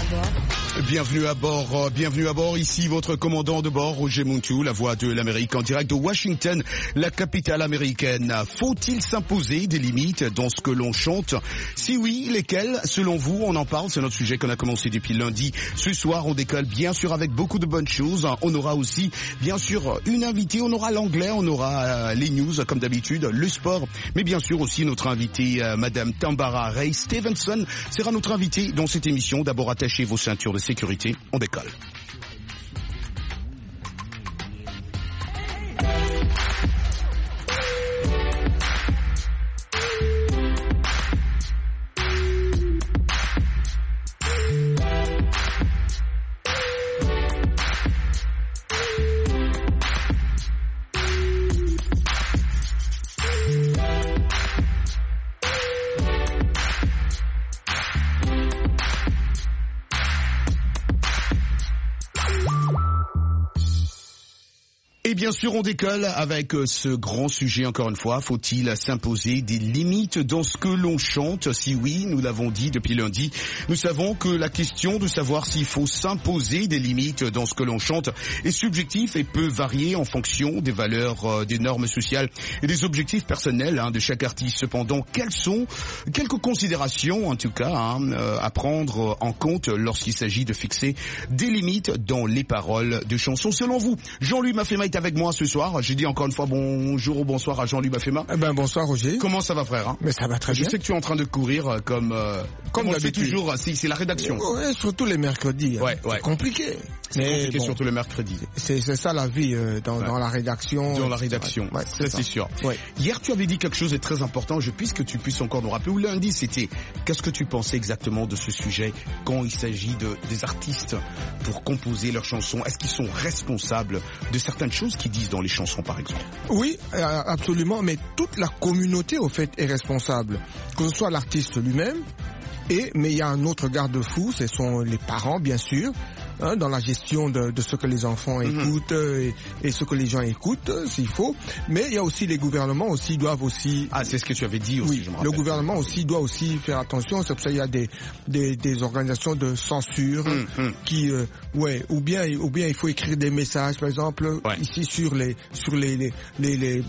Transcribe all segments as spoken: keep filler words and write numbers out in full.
bord. Bienvenue à bord, euh, bienvenue à bord, ici votre commandant de bord, Roger Muntou, la voix de l'Amérique en direct de Washington, la capitale américaine. Faut-il s'imposer des limites dans ce que l'on chante? Si oui, lesquelles? Selon vous, on en parle, c'est notre sujet qu'on a commencé depuis lundi. Ce soir, on décolle bien sûr avec beaucoup de bonnes choses. On aura aussi, bien sûr, une invitée, on aura l'anglais, on aura euh, les news comme d'habitude, le sport, mais bien sûr aussi notre invitée, euh, Madame Tambara Ray Stevenson, sera notre invitée dans cette émission. D'abord, attachez vos ceintures de sécurité, on décolle. Et bien sûr, on décolle avec ce grand sujet, encore une fois. Faut-il s'imposer des limites dans ce que l'on chante? Si oui, nous l'avons dit depuis lundi, nous savons que la question de savoir s'il faut s'imposer des limites dans ce que l'on chante est subjective et peut varier en fonction des valeurs, euh, des normes sociales et des objectifs personnels hein, de chaque artiste. Cependant, quelles sont quelques considérations, en tout cas, hein, euh, à prendre en compte lorsqu'il s'agit de fixer des limites dans les paroles de chansons? Selon vous, Jean-Louis Mafema est avec moi ce soir. J'ai dit encore une fois bonjour ou bonsoir à Jean-Louis Mafema. Eh ben bonsoir Roger. Comment ça va frère hein? Mais ça va très Je bien. Je sais que tu es en train de courir euh, comme euh, comme, comme on le fait toujours. C'est, c'est la rédaction. Ouais, surtout les mercredis. Ouais, hein. ouais. C'est compliqué. C'est Mais compliqué bon, surtout le mercredi. C'est, c'est ça la vie euh, dans, ouais. dans la rédaction. Dans la rédaction. Ouais, ça, c'est, ça c'est sûr. Ouais. Hier tu avais dit quelque chose de très important. Je puisse que tu puisses encore nous rappeler. Ou lundi c'était. Qu'est-ce que tu pensais exactement de ce sujet quand il s'agit de des artistes pour composer leurs chansons? Est-ce qu'ils sont responsables de certaines choses qu'ils disent dans les chansons? Par exemple. Oui, absolument, mais toute la communauté au fait est responsable, que ce soit l'artiste lui-même, et mais il y a un autre garde-fou, ce sont les parents bien sûr, hein, dans la gestion de, de ce que les enfants mm-hmm. écoutent et, et ce que les gens écoutent, s'il faut, mais il y a aussi les gouvernements aussi doivent aussi... Ah, c'est ce que tu avais dit aussi, oui, je me rappelle. Le gouvernement aussi doit aussi faire attention, c'est pour ça qu'il y a des, des, des organisations de censure mm-hmm. qui... Euh, ouais, ou bien, ou bien il faut écrire des messages, par exemple, ouais. ici sur les sur les les les, les,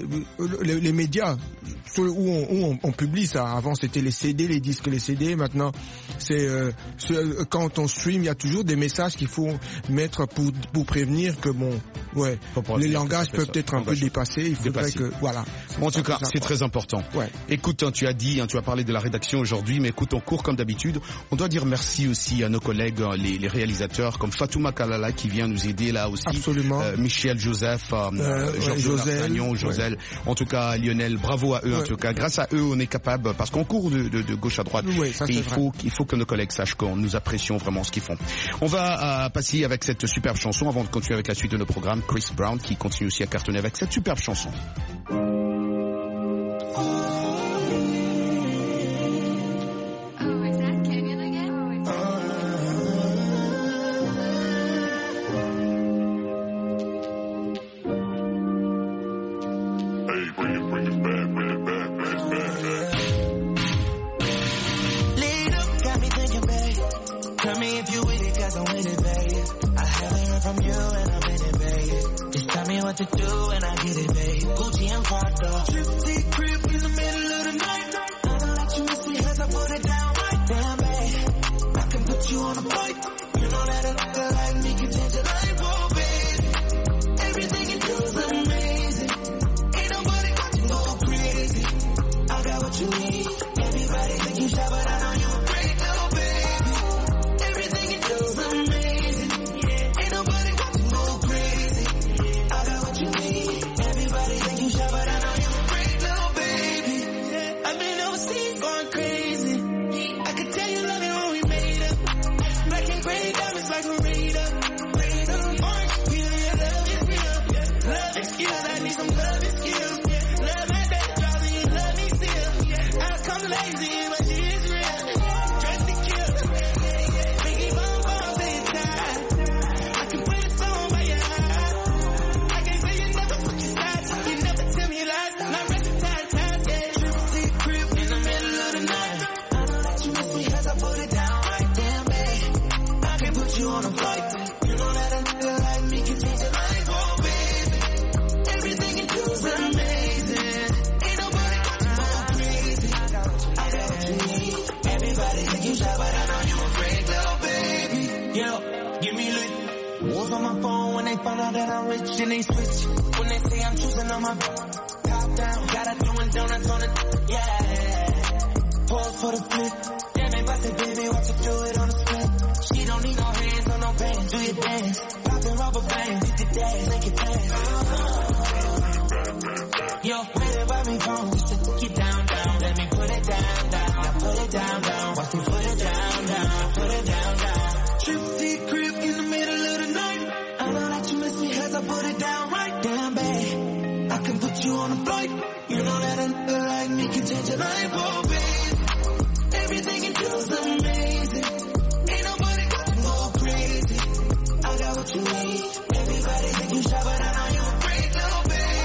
les, les médias sur, où, on, où on, on publie ça. Avant c'était les C D, les disques, les C D, maintenant c'est, euh, c'est quand on stream, il y a toujours des messages qu'il faut mettre pour pour prévenir que bon ouais les langages peuvent être un peu dépassés, il faudrait Dépassé. que voilà. En tout cas, c'est très important. Ouais. Écoute, hein, tu as dit, hein, tu as parlé de la rédaction aujourd'hui, mais écoute, on court comme d'habitude. On doit dire merci aussi à nos collègues, les, les réalisateurs, comme Fatouma Kalala qui vient nous aider là aussi. Absolument. Euh, Michel Joseph, euh, euh, Georges Josel, Josel. Ouais. En tout cas, Lionel, bravo à eux. Ouais. En tout cas, grâce à eux, on est capable, parce qu'on court de, de, de gauche à droite. Ouais, ça, et il vrai. faut, il faut que nos collègues sachent qu'on nous apprécions vraiment ce qu'ils font. On va euh, passer avec cette superbe chanson avant de continuer avec la suite de nos programmes. Chris Brown qui continue aussi à cartonner avec cette superbe chanson. To do and I get it, babe. Gucci and Prada. Tripsy crib in the middle of the night. I don't let you miss it as I put it down right. Damn, babe. I can put you on a flight. You know that a nigga like me can change your life, oh, baby. Everything you do is amazing. Ain't nobody got you go crazy. I got what you need. Everybody think you shy, but I know you're a great little baby. Everything you do is amazing. Ain't nobody got you go crazy. Everybody think you shy, but I know you're a great little baby. I've been overseas going crazy. I could tell you love it when we made up. Black and gray they find out that I'm rich and they switch. When they say I'm choosing on my top down, got her doing donuts on the, yeah. Pause for the flip. Damn it, bust it, baby, watch you do it on the split. She don't need no hands or no bands, do your dance. Poppin' rubber bands, hit the dash, make it dance. Yo, ready by me phone, just to get down, down. Let me put it down, down. Now put it down, down. Watch me put it down, down. Put it down, down. Trip to your crib in the middle of the night. I know that you miss me as I put it down right down, babe. I can put you on a flight. You know that a nigga like me can change your life, oh, babe. Everything you do is amazing. Ain't nobody gonna go crazy. I got what you need. Everybody think you shy, but I know you a great little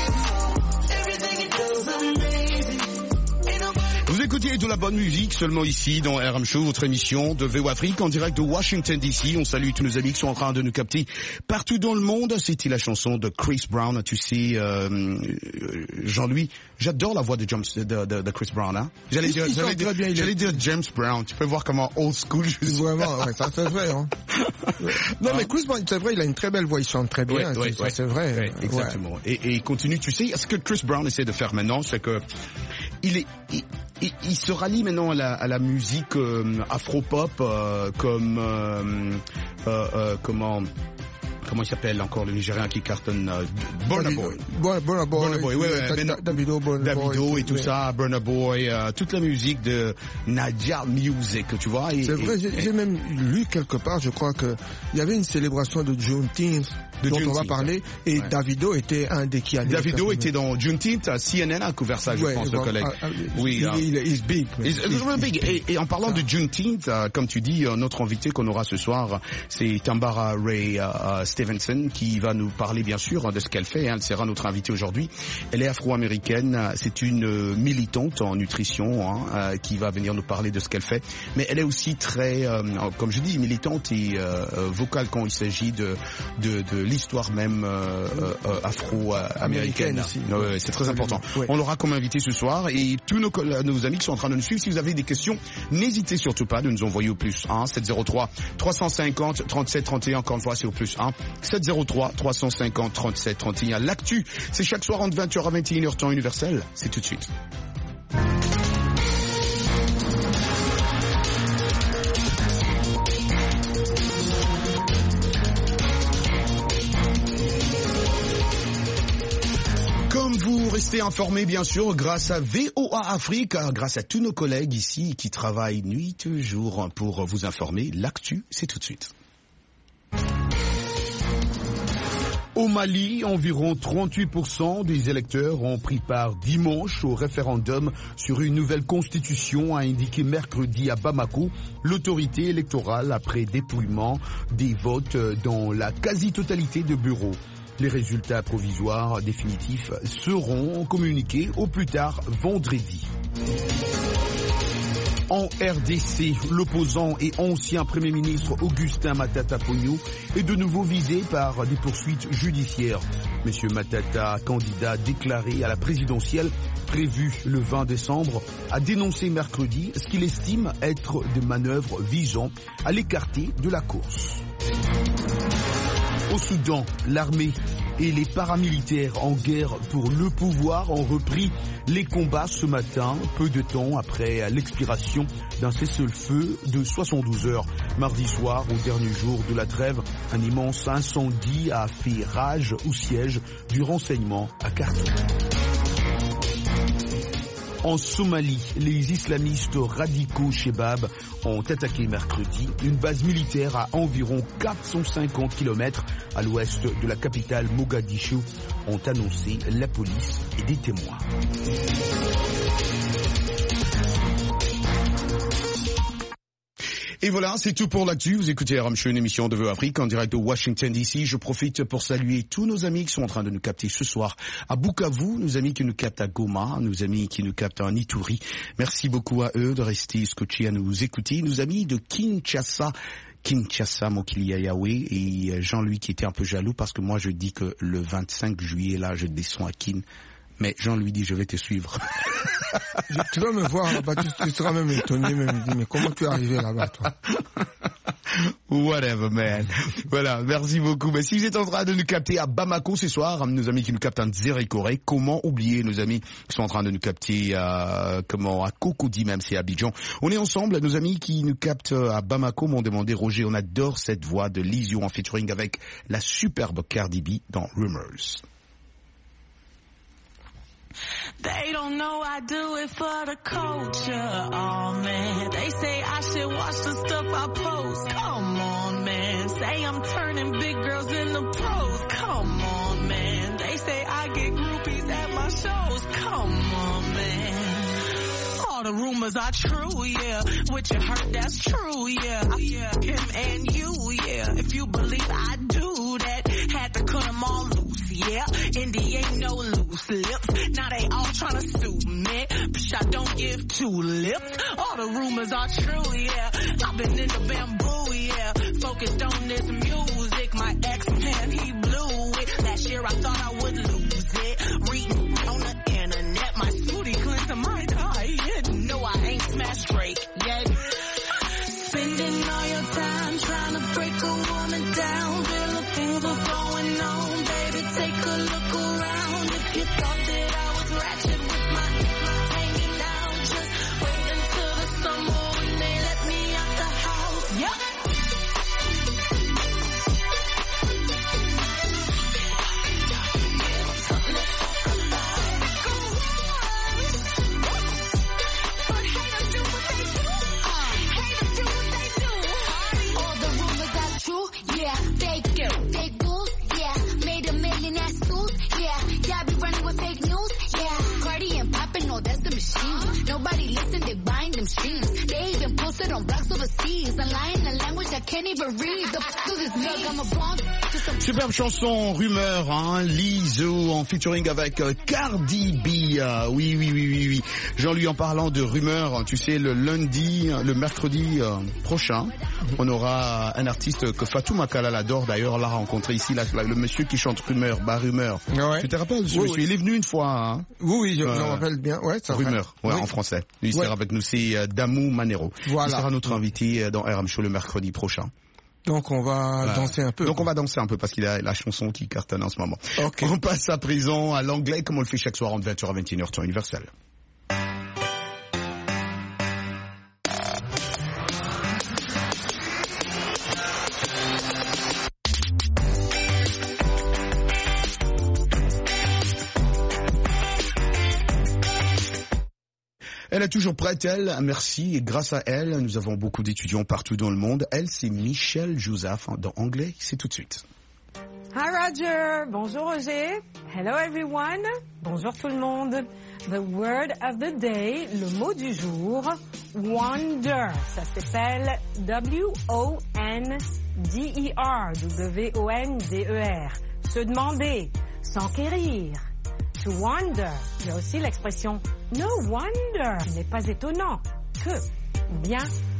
baby. Everything you do is amazing. Ain't nobody. Vous écoutez de la bonne musique seulement ici dans R M Show, votre émission de V O Afrique en direct de Washington D C. On salue tous nos amis qui sont en train de nous capter partout dans le monde. C'était la chanson de Chris Brown. Tu sais, euh, Jean-Louis, j'adore la voix de, James, de, de, de Chris Brown. Hein. J'allais dire, j'allais dire, bien, j'allais dire James Brown. Tu peux voir comment old school je suis. Vraiment, ouais, ça c'est vrai. Hein. Non, mais Chris Brown, c'est vrai, il a une très belle voix, il chante très bien. Ouais, ouais, c'est, ouais. c'est vrai. Ouais, exactement. Ouais. Et, et il continue. Tu sais, ce que Chris Brown essaie de faire maintenant, c'est que il est, il, il, il se rallie maintenant à la, à la musique euh, afro-pop euh, comme euh, euh, euh, comment. Comment il s'appelle encore le Nigérian qui cartonne euh, Burna Boy. Burna Boy, Burna Boy, ouais, ouais, da, Davido, Burna Boy, Davido et tout ouais. ça, Burna Boy, euh, toute la musique de Nadia Music, tu vois. Et, c'est vrai, et, j'ai, et, j'ai même lu quelque part, je crois que il y avait une célébration de Juneteenth de dont Juneteenth, on va parler, et ouais. Davido était un des qui allait. Davido était dans Juneteenth, C N N a couvert ça, je ouais, pense, bon, le collègue. Ah, oui, il, il, il est big. He's, he's really big. Et, et en parlant ah. de Juneteenth, euh, comme tu dis, euh, notre invité qu'on aura ce soir, c'est Tambara Ray euh, Stevenson qui va nous parler bien sûr de ce qu'elle fait. Elle sera notre invitée aujourd'hui. Elle est afro-américaine. C'est une militante en nutrition hein, euh, qui va venir nous parler de ce qu'elle fait. Mais elle est aussi très, euh, comme je dis, militante et euh, vocale quand il s'agit de de, de l'histoire même euh, euh, afro-américaine. Euh, c'est très important. Oui. On l'aura comme invité ce soir et tous nos, nos amis qui sont en train de nous suivre. Si vous avez des questions, n'hésitez surtout pas de nous envoyer au plus un sept zéro trois trois cent cinquante trente-sept trente et un. Encore une fois, c'est au plus un sept zéro trois trois cent cinquante trente-sept trente et un. L'actu, c'est chaque soir entre vingt heures à vingt et une heures temps universel. C'est tout de suite. Comme vous restez informés, bien sûr, grâce à V O A Afrique, grâce à tous nos collègues ici qui travaillent nuit et jour pour vous informer. L'actu, c'est tout de suite. Au Mali, environ trente-huit pour cent des électeurs ont pris part dimanche au référendum sur une nouvelle constitution, a indiqué mercredi à Bamako l'autorité électorale après dépouillement des votes dans la quasi-totalité de bureaux. Les résultats provisoires définitifs seront communiqués au plus tard vendredi. En R D C, l'opposant et ancien Premier ministre Augustin Matata Ponyo est de nouveau visé par des poursuites judiciaires. Monsieur Matata, candidat déclaré à la présidentielle prévue le vingt décembre, a dénoncé mercredi ce qu'il estime être des manœuvres visant à l'écarter de la course. Au Soudan, l'armée et les paramilitaires en guerre pour le pouvoir ont repris les combats ce matin, peu de temps après l'expiration d'un cessez-le-feu de soixante-douze heures. Mardi soir, au dernier jour de la trêve, un immense incendie a fait rage au siège du renseignement à Khartoum. En Somalie, les islamistes radicaux Shebab ont attaqué mercredi une base militaire à environ quatre cent cinquante kilomètres à l'ouest de la capitale Mogadiscio, ont annoncé la police et des témoins. Et voilà, c'est tout pour l'actu. Vous écoutez R M Show, une émission de V O Afrique en direct de Washington D C. Je profite pour saluer tous nos amis qui sont en train de nous capter ce soir à Bukavu, nos amis qui nous captent à Goma, nos amis qui nous captent en Ituri. Merci beaucoup à eux de rester scotchés à nous écouter. Nos amis de Kinshasa, Kinshasa, Mokilia Yahweh, et Jean-Louis qui était un peu jaloux parce que moi je dis que le vingt-cinq juillet, là, je descends à Kin. Mais Jean lui dit, je vais te suivre. Tu vas me voir là-bas, tu, tu seras même étonné, même dit, mais comment tu es arrivé là-bas, toi? Whatever, man. Voilà, merci beaucoup. Mais si vous êtes en train de nous capter à Bamako ce soir, nos amis qui nous captent en Zérékoré, comment oublier nos amis qui sont en train de nous capter à, comment, à Cocody, même c'est à Abidjan. On est ensemble, nos amis qui nous captent à Bamako m'ont demandé, Roger, on adore cette voix de Lizzo en featuring avec la superbe Cardi B dans Rumors. They don't know I do it for the culture, oh man. They say I should watch the stuff I post, come on man. Say I'm turning big girls into pros, come on man. They say I get groupies at my shows, come on man. All the rumors are true, yeah. What you heard, that's true, yeah. Yeah, him and you, yeah. If you believe I do that, had to cut them all loose, yeah. Indy ain't no loose lips. Now they all tryna sue me. Bitch, I don't give two lips. All the rumors are true, yeah. I've been in the bamboo, yeah. Focused on this music. My ex-man, he blew it. Last year I thought I would lose it. Reading on the internet, my smoothie cleanser might die. Yeah, no, I ain't smashed Drake yet. Spending all your time trying to break a woman down. Real things are going on, baby, take a look around. If you thought that I was ratchet with my hanging out, just wait until the summer when they let me out the house. Yep. Nobody listen, they buying them streams. They even posted on blocks overseas. And lying in a language I can't even read. The f*** is this milk, I'm a blonde. Superbe chanson, Rumeur, hein, Lizzo en featuring avec euh, Cardi B. Euh, oui, oui, oui, oui, oui. Jean-Louis, en parlant de Rumeur, tu sais, le lundi, le mercredi euh, prochain, on aura un artiste que Fatou Makala adore. D'ailleurs, l'a rencontré ici, là, le monsieur qui chante Rumeur, bah Rumeur. Ouais. Tu te rappelles ce oui, monsieur? Oui. Il est venu une fois. Hein. Oui, oui, je euh, me rappelle bien. Ouais, ça Rumeur, ouais, oui. En français. Lui, il ouais. sera avec nous, c'est euh, Damou Manero. Voilà. Il sera notre invité dans R M Show le mercredi prochain. Donc on va euh, danser un peu. Donc on va danser un peu parce qu'il a la chanson qui cartonne en ce moment. Okay. On passe à présent à l'anglais comme on le fait chaque soir entre vingt heures à vingt et une heures temps universel. Elle est toujours prête, elle, merci, et grâce à elle, nous avons beaucoup d'étudiants partout dans le monde. Elle, c'est Michelle Jouzaf, dans anglais, c'est tout de suite. Hi Roger, bonjour Roger, hello everyone, bonjour tout le monde. The word of the day, le mot du jour, wonder, ça s'appelle W O N D E R, W O N D E R, se demander, s'enquérir. To wonder, il y a aussi l'expression no wonder, ce n'est pas étonnant que, ou bien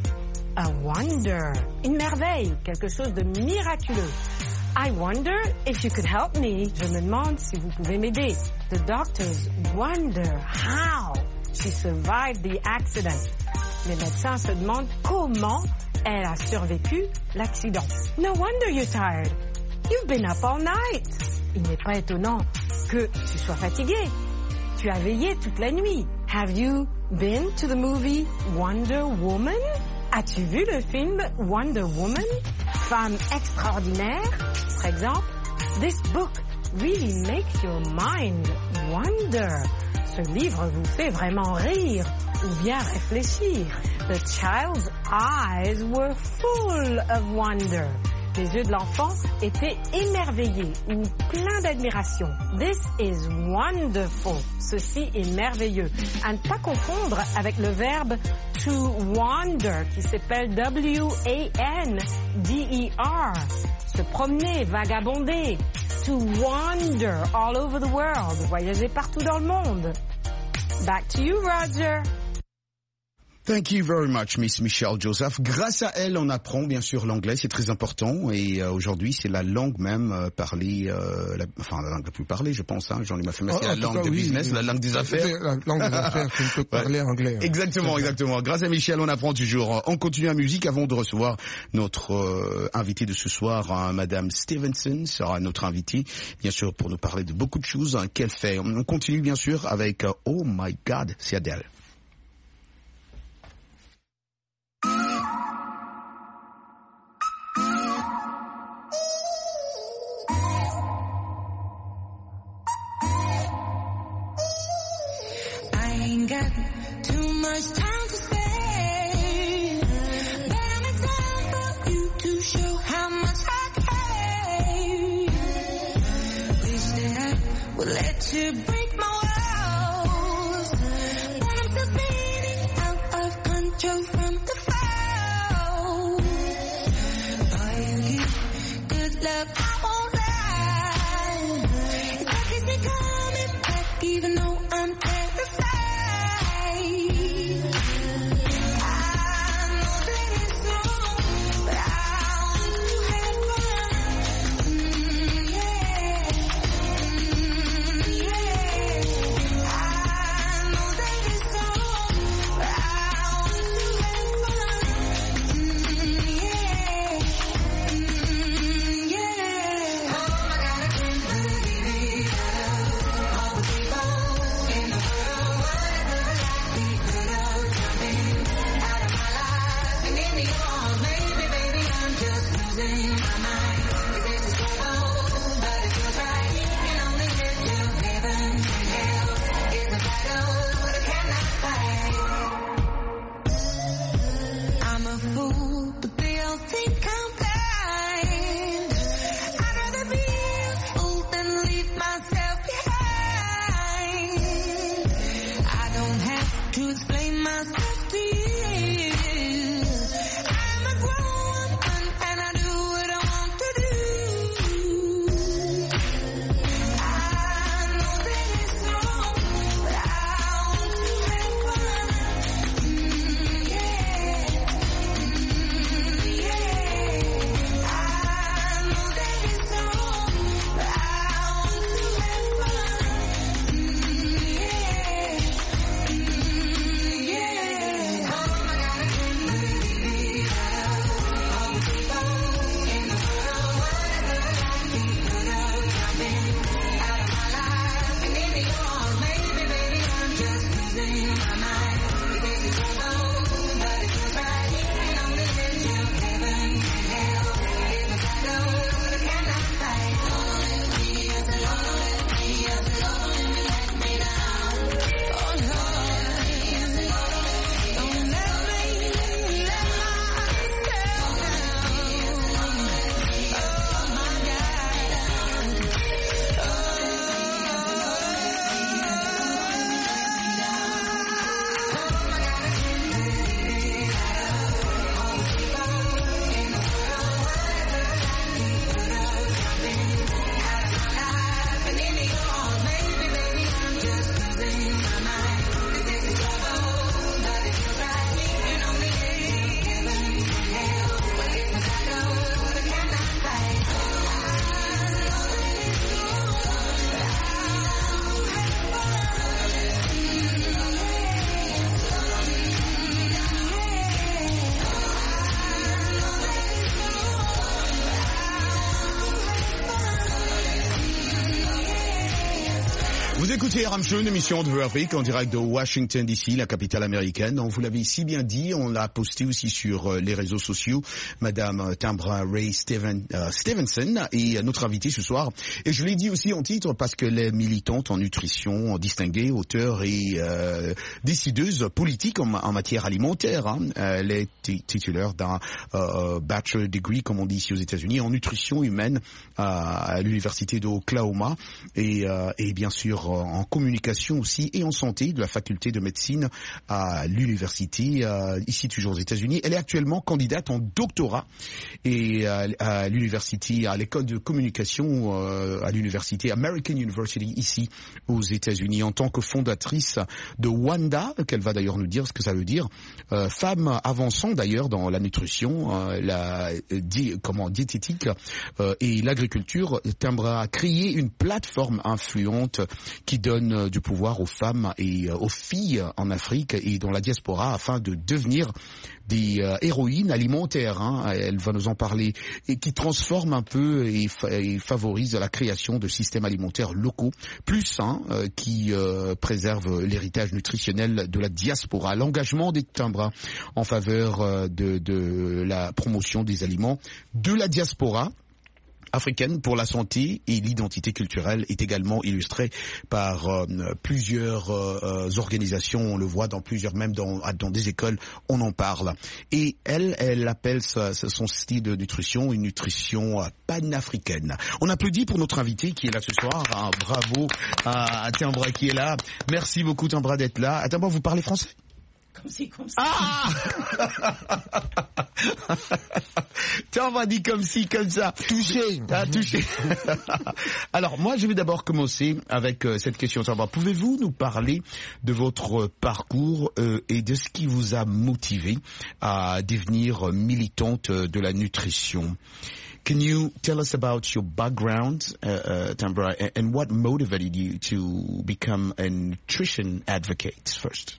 a wonder, une merveille, quelque chose de miraculeux. I wonder if you could help me. Je me demande si vous pouvez m'aider. The doctors wonder how she survived the accident. Les médecins se demandent comment elle a survécu l'accident. No wonder you're tired. You've been up all night. Il n'est pas étonnant que tu sois fatigué. Tu as veillé toute la nuit. Have you been to the movie Wonder Woman? As-tu vu le film Wonder Woman? Femme extraordinaire, par exemple. This book really makes your mind wonder. Ce livre vous fait vraiment rire ou bien réfléchir. The child's eyes were full of wonder. Les yeux de l'enfant étaient émerveillés ou pleins d'admiration. This is wonderful. Ceci est merveilleux. À ne pas confondre avec le verbe to wander qui s'appelle W A N D E R. Se promener, vagabonder. To wander all over the world. Voyager partout dans le monde. Back to you, Roger. Thank you very much, Miss Michelle Joseph. Grâce à elle, on apprend bien sûr l'anglais, c'est très important. Et euh, aujourd'hui, c'est la langue même euh, parlée, euh, la, enfin la langue la plus parlée, je pense. Hein, Jean-Luc Maffé, c'est la langue de oui, business, oui. la langue des affaires. La langue des affaires, tu ne peux parler ouais. anglais. Hein. Exactement, exactement. Grâce à Michel, on apprend toujours. On continue la musique avant de recevoir notre euh, invité de ce soir, hein, Madame Stevenson sera notre invitée, bien sûr, pour nous parler de beaucoup de choses hein, qu'elle fait. On continue bien sûr avec euh, Oh My God, c'est Adele. Got too much time to spare, but I'm in time for you to show how much I care. Wish that I would let you break my walls, but I'm still spinning out of control from the fall. Boy, you give good love, I won't lie. It's like it's been coming back, even though I'm terrified. Vous écoutez R M Show, une émission de Afrique en direct de Washington D C, la capitale américaine. On vous l'avait si bien dit, on l'a posté aussi sur les réseaux sociaux. Madame Tambra Ray Steven, euh, Stevenson est notre invitée ce soir. Et je l'ai dit aussi en titre parce qu'elle est militante en nutrition, distinguée, auteure et euh, décideuse politique en, en matière alimentaire. Hein. Elle est titulaire d'un euh, bachelor degree, comme on dit ici aux États-Unis, en nutrition humaine à, à l'université d'Oklahoma. Et, euh, et bien sûr, en communication aussi et en santé de la faculté de médecine à l'université, euh, ici toujours aux États-Unis. Elle est actuellement candidate en doctorat et à, à l'université, à l'école de communication euh, à l'université American University ici aux États-Unis, en tant que fondatrice de WANDA, qu'elle va d'ailleurs nous dire ce que ça veut dire. Euh, femme avançant d'ailleurs dans la nutrition, euh, la di, comment diététique euh, et l'agriculture. Tambra a créé une plateforme influente qui donne du pouvoir aux femmes et aux filles en Afrique et dans la diaspora afin de devenir des euh, héroïnes alimentaires, hein, elle va nous en parler, et qui transforment un peu et, fa et favorisent la création de systèmes alimentaires locaux plus sains euh, qui euh, préservent l'héritage nutritionnel de la diaspora. L'engagement des Tambra en faveur euh, de, de la promotion des aliments de la diaspora africaine pour la santé et l'identité culturelle est également illustrée par euh, plusieurs euh, organisations. On le voit dans plusieurs, même dans, dans des écoles, on en parle. Et elle, elle appelle sa, son style de nutrition une nutrition panafricaine. On applaudit pour notre invité qui est là ce soir. Hein, bravo à Tambra qui est là. Merci beaucoup Tambra d'être là. Tambra, vous parlez français? Comme si, comme si. Ah Tiens, on va dire comme si, comme ça. Touché. Ah, touché. Alors, moi, je vais d'abord commencer avec euh, cette question. Pouvez-vous nous parler de votre parcours euh, et de ce qui vous a motivé à devenir militante de la nutrition? Can you tell us about your background, uh, uh, Tambra, and what motivated you to become a nutrition advocate first?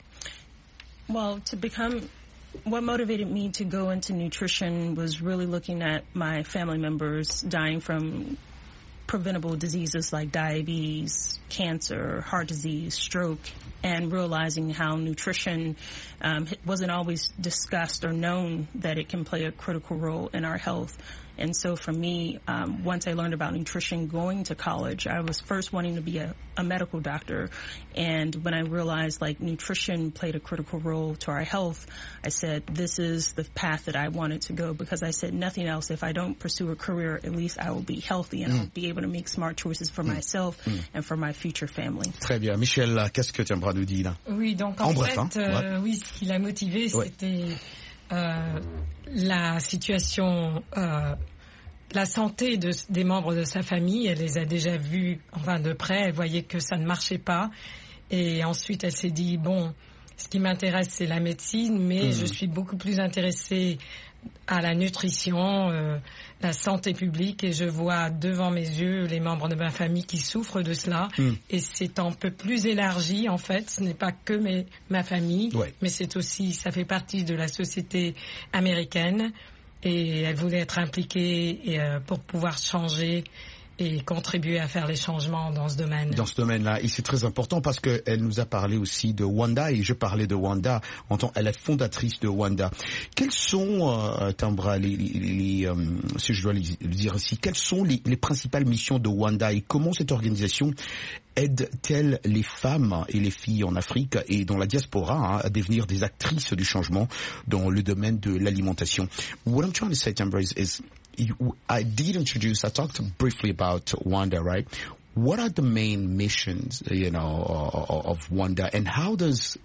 Well, to become, what motivated me to go into nutrition was really looking at my family members dying from preventable diseases like diabetes, cancer, heart disease, stroke, and realizing how nutrition um, wasn't always discussed or known that it can play a critical role in our health. And so for me, um, once I learned about nutrition going to college, I was first wanting to be a, a medical doctor. And when I realized like nutrition played a critical role to our health, I said, this is the path that I wanted to go, because I said nothing else. If I don't pursue a career, at least I will be healthy and mm. I'll be able to make smart choices for mm. myself mm. and for my future family. Très bien. Michel, qu'est-ce que Tambra nous dit là? Oui, donc en, en bref, fait, hein, euh, ouais. oui, ce qui l'a motivé, ouais. c'était euh, la situation, euh, la santé de, des membres de sa famille. Elle les a déjà vus, enfin de près, elle voyait que ça ne marchait pas. Et ensuite, elle s'est dit, bon, ce qui m'intéresse, c'est la médecine, mais mmh. je suis beaucoup plus intéressée à la nutrition, euh, la santé publique, et je vois devant mes yeux les membres de ma famille qui souffrent de cela. Mmh. Et c'est un peu plus élargi, en fait. Ce n'est pas que mes, ma famille, ouais. mais c'est aussi, ça fait partie de la société américaine. Et elle voulait être impliquée et, euh, pour pouvoir changer et contribuer à faire les changements dans ce domaine. Dans ce domaine-là, et c'est très important parce que elle nous a parlé aussi de WANDA, et je parlais de WANDA en tant qu'elle est fondatrice de WANDA. Quelles sont, euh, Tambra, les, les, les euh, si je dois le dire ici, quelles sont les, les principales missions de WANDA et comment cette organisation aide-t-elle les femmes et les filles en Afrique et dans la diaspora hein, à devenir des actrices du changement dans le domaine de l'alimentation? What I'm trying to say, Tambra, is, is You, I did introduce, I talked briefly about WANDA, right? What are the main missions, you know, of WANDA, and how does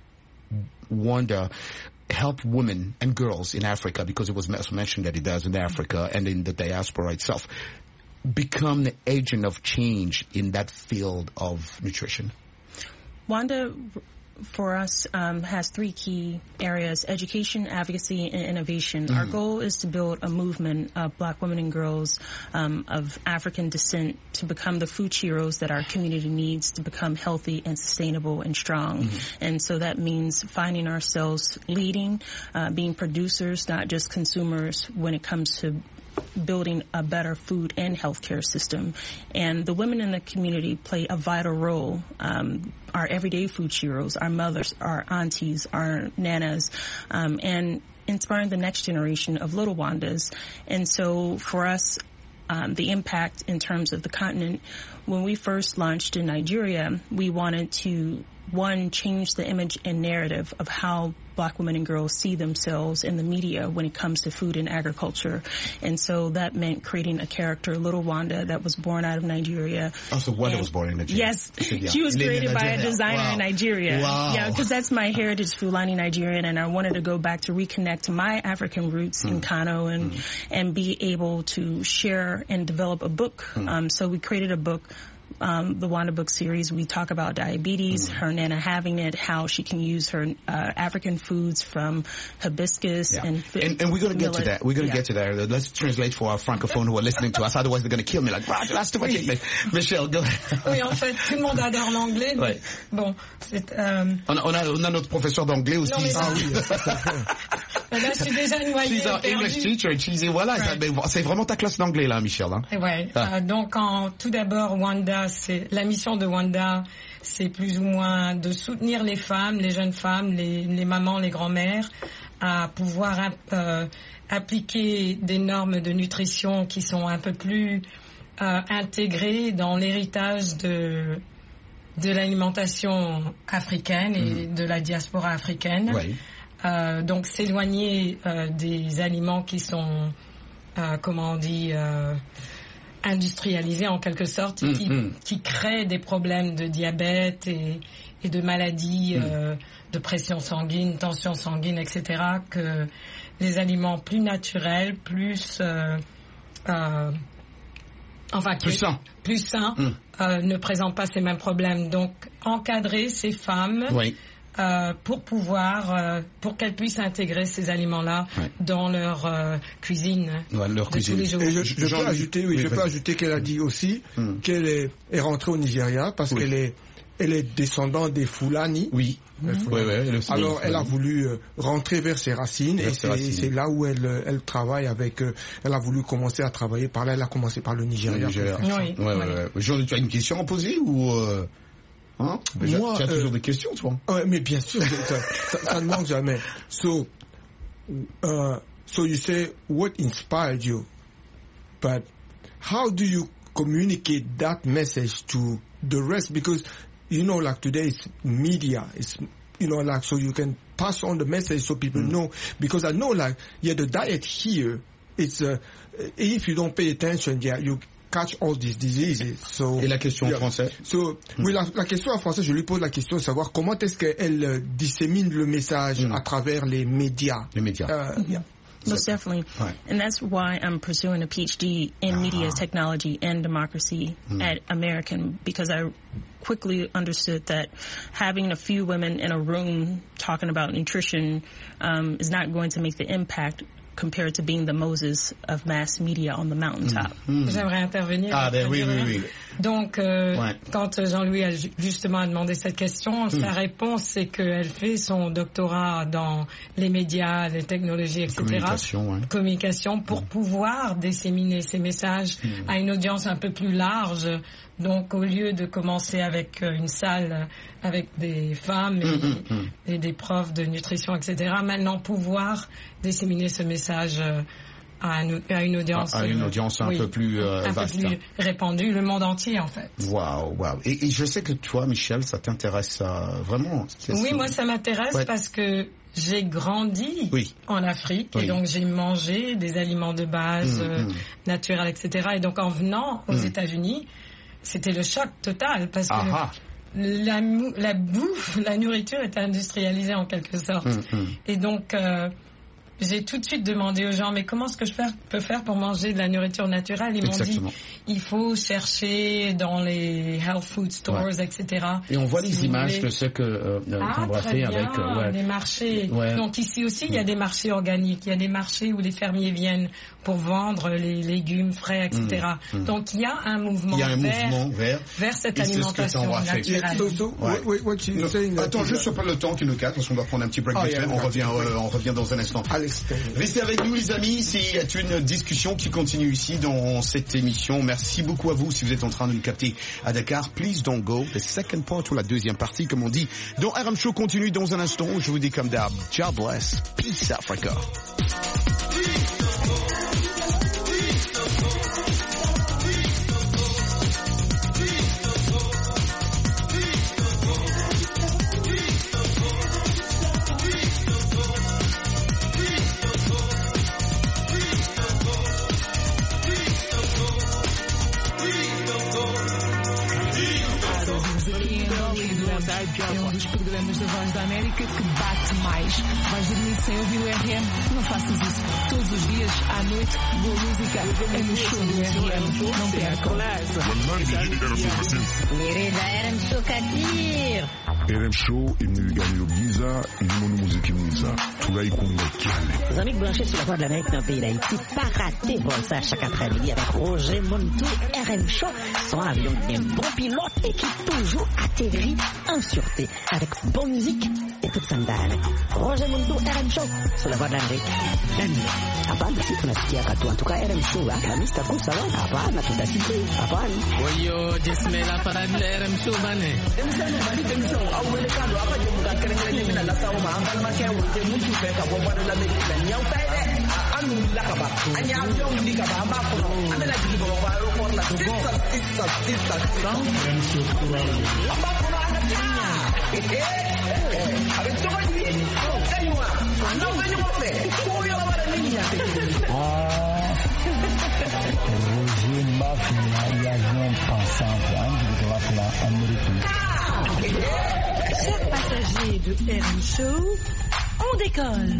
WANDA help women and girls in Africa, because it was mentioned that it does in Africa and in the diaspora itself, become the agent of change in that field of nutrition? WANDA, for us, um, has three key areas: education, advocacy, and innovation. Mm. Our goal is to build a movement of black women and girls um, of African descent to become the food heroes that our community needs to become healthy and sustainable and strong. Mm. And so that means finding ourselves leading, uh, being producers, not just consumers, when it comes to building a better food and healthcare system. And the women in the community play a vital role. Um, our everyday food heroes, our mothers, our aunties, our nanas, um, and inspiring the next generation of little Wandas. And so for us, um, the impact in terms of the continent, when we first launched in Nigeria, we wanted to, one, change the image and narrative of how black women and girls see themselves in the media when it comes to food and agriculture. And so that meant creating a character, Little Wanda, that was born out of Nigeria. Oh, so Wanda was born in Nigeria. Yes, she was created by a designer wow. in Nigeria. Wow. Yeah, because that's my heritage, Fulani Nigerian, and I wanted to go back to reconnect to my African roots mm. in Kano and mm. and be able to share and develop a book. Mm. Um, so we created a book. Um, the Wanda Book series, we talk about diabetes, mm. her Nana having it, how she can use her uh, African foods from hibiscus yeah. and, and and we're going to get to that. We're going to yeah. get to that. Let's translate for our francophone who are listening to us. Otherwise, they're going to kill me. Like, Roger, that's too much English. Michelle, go ahead. Oui, en fait, tout le monde adore l'anglais. Mais ouais. Bon, c'est. Euh... On, a, on, a, on a notre professeur d'anglais aussi. Non, mais ah oui. Là, je suis déjà noyée. She's an English teacher. She's, voilà, right. C'est vraiment ta classe d'anglais là, Michelle. Hein? Ouais. Ah. Euh, donc, en, tout d'abord, Wanda. C'est la mission de Wanda, c'est plus ou moins de soutenir les femmes, les jeunes femmes, les, les mamans, les grands-mères, à pouvoir euh, appliquer des normes de nutrition qui sont un peu plus euh, intégrées dans l'héritage de de l'alimentation africaine et mmh. de la diaspora africaine. Oui. Euh, donc s'éloigner euh, des aliments qui sont, euh, comment on dit. Euh, industrialisés en quelque sorte, mmh, qui, mmh. qui créent des problèmes de diabète et, et de maladies, mmh. euh, de pression sanguine, tension sanguine, et cetera, que les aliments plus naturels, plus... Euh, euh, enfin, plus sains, plus sains mmh. euh, ne présentent pas ces mêmes problèmes. Donc, encadrer ces femmes... Oui. Euh, pour pouvoir, euh, pour qu'elles puissent intégrer ces aliments-là ouais. dans leur euh, cuisine ouais, leur de cuisine. tous les jours. Et je, je, je peux ajouter, oui, oui je peux ajouter qu'elle a dit aussi mm. qu'elle est, est rentrée au Nigeria parce oui. qu'elle est, elle est descendante des Fulani. Oui. Mm. Fulani. Ouais, ouais, elle Alors, elle a voulu euh, rentrer vers ses racines vers et ses c'est, racines. c'est là où elle, elle travaille avec. Euh, elle a voulu commencer à travailler par là. Elle a commencé par le Nigeria. Le Nigeria. Oui. Ouais, ouais, ouais. Jean, tu as une question à poser ou euh... Hein? Déjà, moi, tu as toujours euh, des questions, toi. Ouais, mais bien sûr, ça, ça, ça ne manque jamais. So, uh, so you say what inspired you, but how do you communicate that message to the rest? Because you know, like today, it's media. It's you know, like so you can pass on the message so people mm. know. Because I know, like, yeah, the diet here, it's uh, if you don't pay attention, yeah, you catch all these diseases. So, et la question yeah. en français? So, mm. Oui, la, la question en français, je lui pose la question de savoir comment est-ce qu'elle euh, dissémine le message mm. à travers les médias. Les médias. Uh, mm-hmm. yeah. Most definitely. Right. And that's why I'm pursuing a P H D in uh-huh. media technology and democracy mm. at American, because I quickly understood that having a few women in a room talking about nutrition um, is not going to make the impact compared to being the Moses of mass media on the mountaintop. Mm. Mm. J'aimerais intervenir. Ah, ben oui, oui, oui. Donc, euh, ouais. quand Jean-Louis a justement demandé cette question, mm. sa réponse, c'est qu'elle fait son doctorat dans les médias, les technologies, et cetera. Communication, ouais. Communication pour mm. pouvoir disséminer ces messages mm. à une audience un peu plus large. Donc, au lieu de commencer avec une salle avec des femmes et, mmh, mmh. et des profs de nutrition, et cetera, maintenant pouvoir disséminer ce message à une, à une audience, à une audience un oui, peu plus euh, un vaste, peu plus répandue, le monde entier en fait. Waouh, waouh. Et, et je sais que toi, Michelle, ça t'intéresse euh, vraiment. Oui, moi ça m'intéresse ouais. parce que j'ai grandi oui. en Afrique oui. et donc j'ai mangé des aliments de base mmh, euh, mmh. naturels, et cetera. Et donc en venant aux mmh. États-Unis, c'était le choc total parce que Aha. la, la bouffe, la nourriture est industrialisée en quelque sorte. Mmh, mmh. Et donc, euh, j'ai tout de suite demandé aux gens, mais comment est-ce que je faire, peux faire pour manger de la nourriture naturelle? Ils Exactement. m'ont dit, il faut chercher dans les health food stores, ouais. et cetera. Et on voit si les images voulez. de ce que euh, ah, qu'on va faire avec euh, ouais. les marchés. Ouais. Donc ici aussi, il y a des marchés organiques, il y a des marchés où les fermiers viennent pour vendre les légumes frais, et cetera. Mmh, mmh. Donc il y a un mouvement, il y a un vers, mouvement vers, vers cette alimentation naturelle. So, so, ouais. wait, wait, no, attends, juste sur le temps qui nous cadre, parce qu'on doit prendre un petit break. Oh, yeah, on, revient, euh, on revient dans un instant. Alex, restez avec nous les amis, c'est une discussion qui continue ici dans cette émission. Merci beaucoup à vous si vous êtes en train de nous capter à Dakar. Please don't go. The second part ou la deuxième partie, comme on dit. Donc R M Show continue dans un instant. Je vous dis comme d'hab, God bless. Peace Africa. É um dos programas da Voz da América que bate mais. Vais dormir sem ouvir o R M? Não faças isso. Todos os dias, à noite, boa música é no show do R M. Não percam. Querida R M Show Kadir. R M Show, il nous gagne le Giza, il nous montre musique il nous a. Tout là, il compte le Les amis branchés sur la Voix de l'Amérique dans le pays d'Haïti, pas rater Volsa chaque après-midi avec Roger Montou, R M Show, son avion qui est un bon pilote et qui toujours atterrit en sûreté avec bonne musique et toute sandale. Roger Montou, R M Show, sur la Voix de l'Amérique. Hapana, si tunasikia katu. En tout cas, R M Show, Alhamisi takusa wa. Hapana, tutasikia. Hapana. Oyo, jismela para R M Show bane. Emsana bali demisho, awele kalo, apa jemuka kerengene mina la sauma, ambal make wote mutu peka bomba de la Amerika. Nyau taide, anu lakaba. Anya avion likaba ambako. Amela jibo wa aeroport la sisa sisa sisa. R M Show kura. Ambako na anatina. Eh eh. Avec toi lui. Aywa. Non venez moi faire. Koyo wala ninya. Ah. Roger Mafia, l'avion passant pour l'Amérique. Chers passagers de R M Show, on décolle.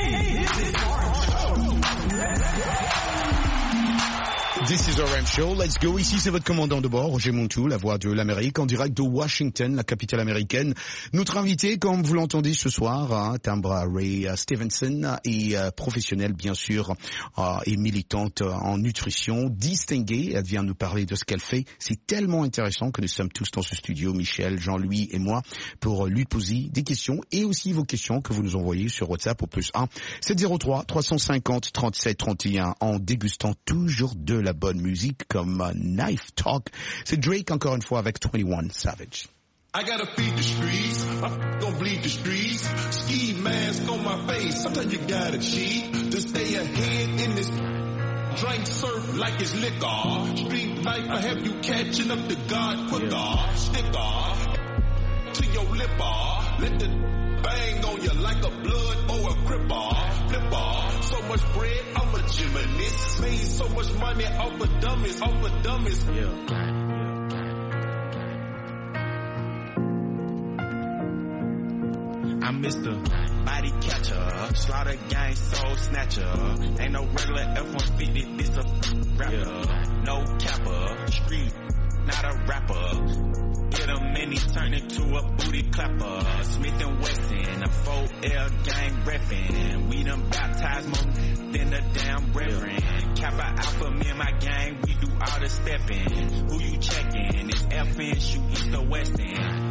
This is R M Show, let's go. Ici, c'est votre commandant de bord, Roger Montou, la voix de l'Amérique, en direct de Washington, la capitale américaine. Notre invité, comme vous l'entendez ce soir, hein, Tambra Ray Stevenson, est euh, professionnelle, bien sûr, euh, et militante en nutrition, distinguée. Elle vient nous parler de ce qu'elle fait. C'est tellement intéressant que nous sommes tous dans ce studio, Michel, Jean-Louis et moi, pour lui poser des questions et aussi vos questions que vous nous envoyez sur WhatsApp au plus un sept zéro trois trois cent cinquante trente-sept trente et un en dégustant toujours de la bonne musique comme uh, Knife Talk. C'est Drake encore une fois avec twenty-one Savage. I gotta feed the streets, I'm gonna bleed the streets. Ski mask on my face, sometimes you gotta cheat to stay ahead in this. Drink surf like it's liquor. Street life I have you catching up to God quicker. Sticker to your lipper. Let the bang on you like a blood or a cripper. Flipper. So much bread, I'm a gymnast. Made so much money off of dummies, off of dummies. Yeah. I'm Mister Body Catcher, Slaughter Gang Soul Snatcher. Ain't no regular F one fifty, this a rapper. Yeah. No capper, street, not a rapper. Get him and he turn into a booty clapper. Smith and Wesson, a four L gang reppin'. We done baptized more than the damn reverend. Kappa Alpha, me and my gang, we do all the steppin'. Who you checkin'? It's F N, shoot east or west end.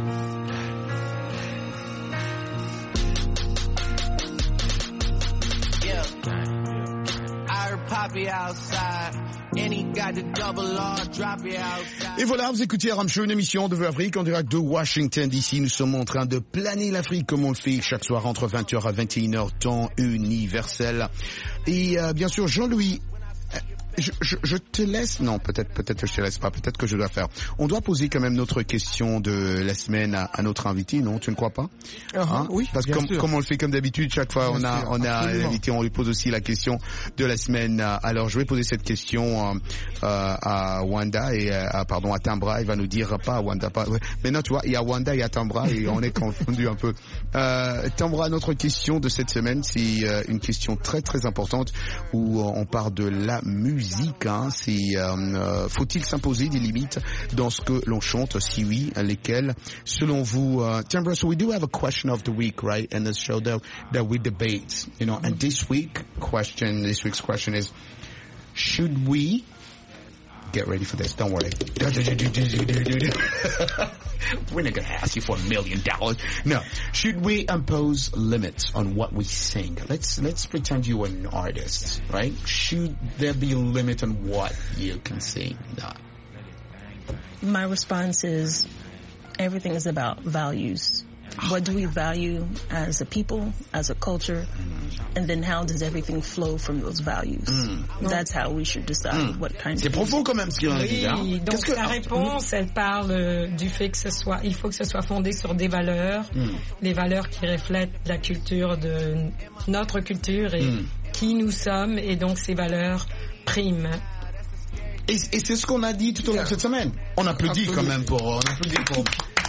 Et voilà, vous écoutez R M Show, une émission de Afrique en direct de Washington D C. Nous sommes en train de planer l'Afrique comme on le fait chaque soir entre vingt heures à vingt et une heures, temps universel. Et euh, bien sûr, Jean-Louis, Je, je, je te laisse, non, peut-être, peut-être que je te laisse pas, peut-être que je dois faire. On doit poser quand même notre question de la semaine à, à notre invité, non, tu ne crois pas? uh-huh, hein? Oui, parce que comme, comme on le fait comme d'habitude, chaque fois bien on a, sûr, on a l'invité, on lui pose aussi la question de la semaine. Alors je vais poser cette question euh, à Wanda et à, pardon, à Tambra. Il va nous dire pas à Wanda, pas. Mais non, tu vois, il y a Wanda et il y a Tambra et on est confondu un peu. Euh, Tambra, notre question de cette semaine, c'est euh, une question très très importante où on parle de la musique. Hein, c'est euh, faut-il s'imposer des limites dans ce que l'on chante? Si oui, lesquelles? Selon vous, uh, Tambra, so we do have a question of the week, right? And the show that that we debate, you know. And this week question, this week's question is: should we? Get ready for this. Don't worry. We're not gonna ask you for a million dollars. No. Should we impose limits on what we sing? Let's let's pretend you're an artist, right? Should there be a limit on what you can sing? No. My response is everything is about values. What do we value as a people, as a culture, and then how does everything flow from those values? Mm. That's how we should decide mm. what kind C'est of profond quand même ce qu'il en a dit. Oui, donc que... la réponse, elle parle euh, du fait que ce soit, il faut que ce soit fondé sur des valeurs, mm. les valeurs qui reflètent la culture de notre culture et mm. qui nous sommes, et donc ces valeurs priment. Et, et c'est ce qu'on a dit tout au long de cette semaine. On applaudit quand même pour, on applaudit pour.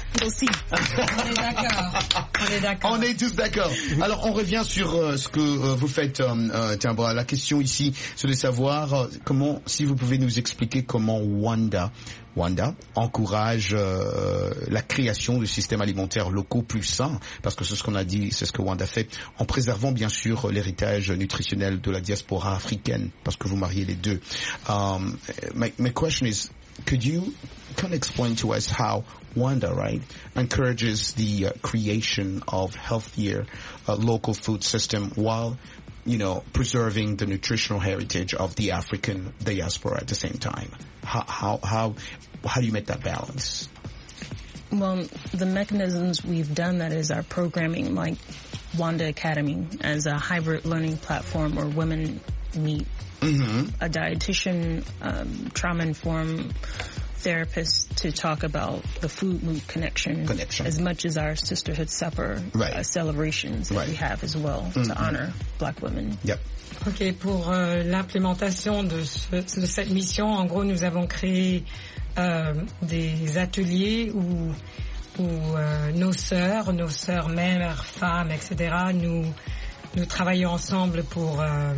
Aussi. On est d'accord. On est d'accord. On est tous d'accord. Alors, on revient sur euh, ce que euh, vous faites, euh, euh, Tambra. La question ici, c'est de savoir euh, comment, si vous pouvez nous expliquer comment Wanda, Wanda encourage euh, la création de systèmes alimentaires locaux plus sains, parce que c'est ce qu'on a dit, c'est ce que Wanda fait, en préservant bien sûr l'héritage nutritionnel de la diaspora africaine, parce que vous mariez les deux. Um, my, my question is, could you kind of explain to us how Wanda, right, encourages the uh, creation of healthier uh, local food system while, you know, preserving the nutritional heritage of the African diaspora at the same time? How how how how do you make that balance? Well, the mechanisms we've done that is our programming, like Wanda Academy, as a hybrid learning platform where women meet mm-hmm. a dietitian, um, trauma-informed therapist to talk about the food mood connection, connection as much as our sisterhood supper right. uh, celebrations that right. we have as well mm-hmm. to honor black women. Yep. Ok, pour euh, l'implémentation de, ce, de cette mission, en gros, nous avons créé euh, des ateliers où, où euh, nos sœurs, nos sœurs mères, femmes, et cetera, nous, nous travaillons ensemble pour euh,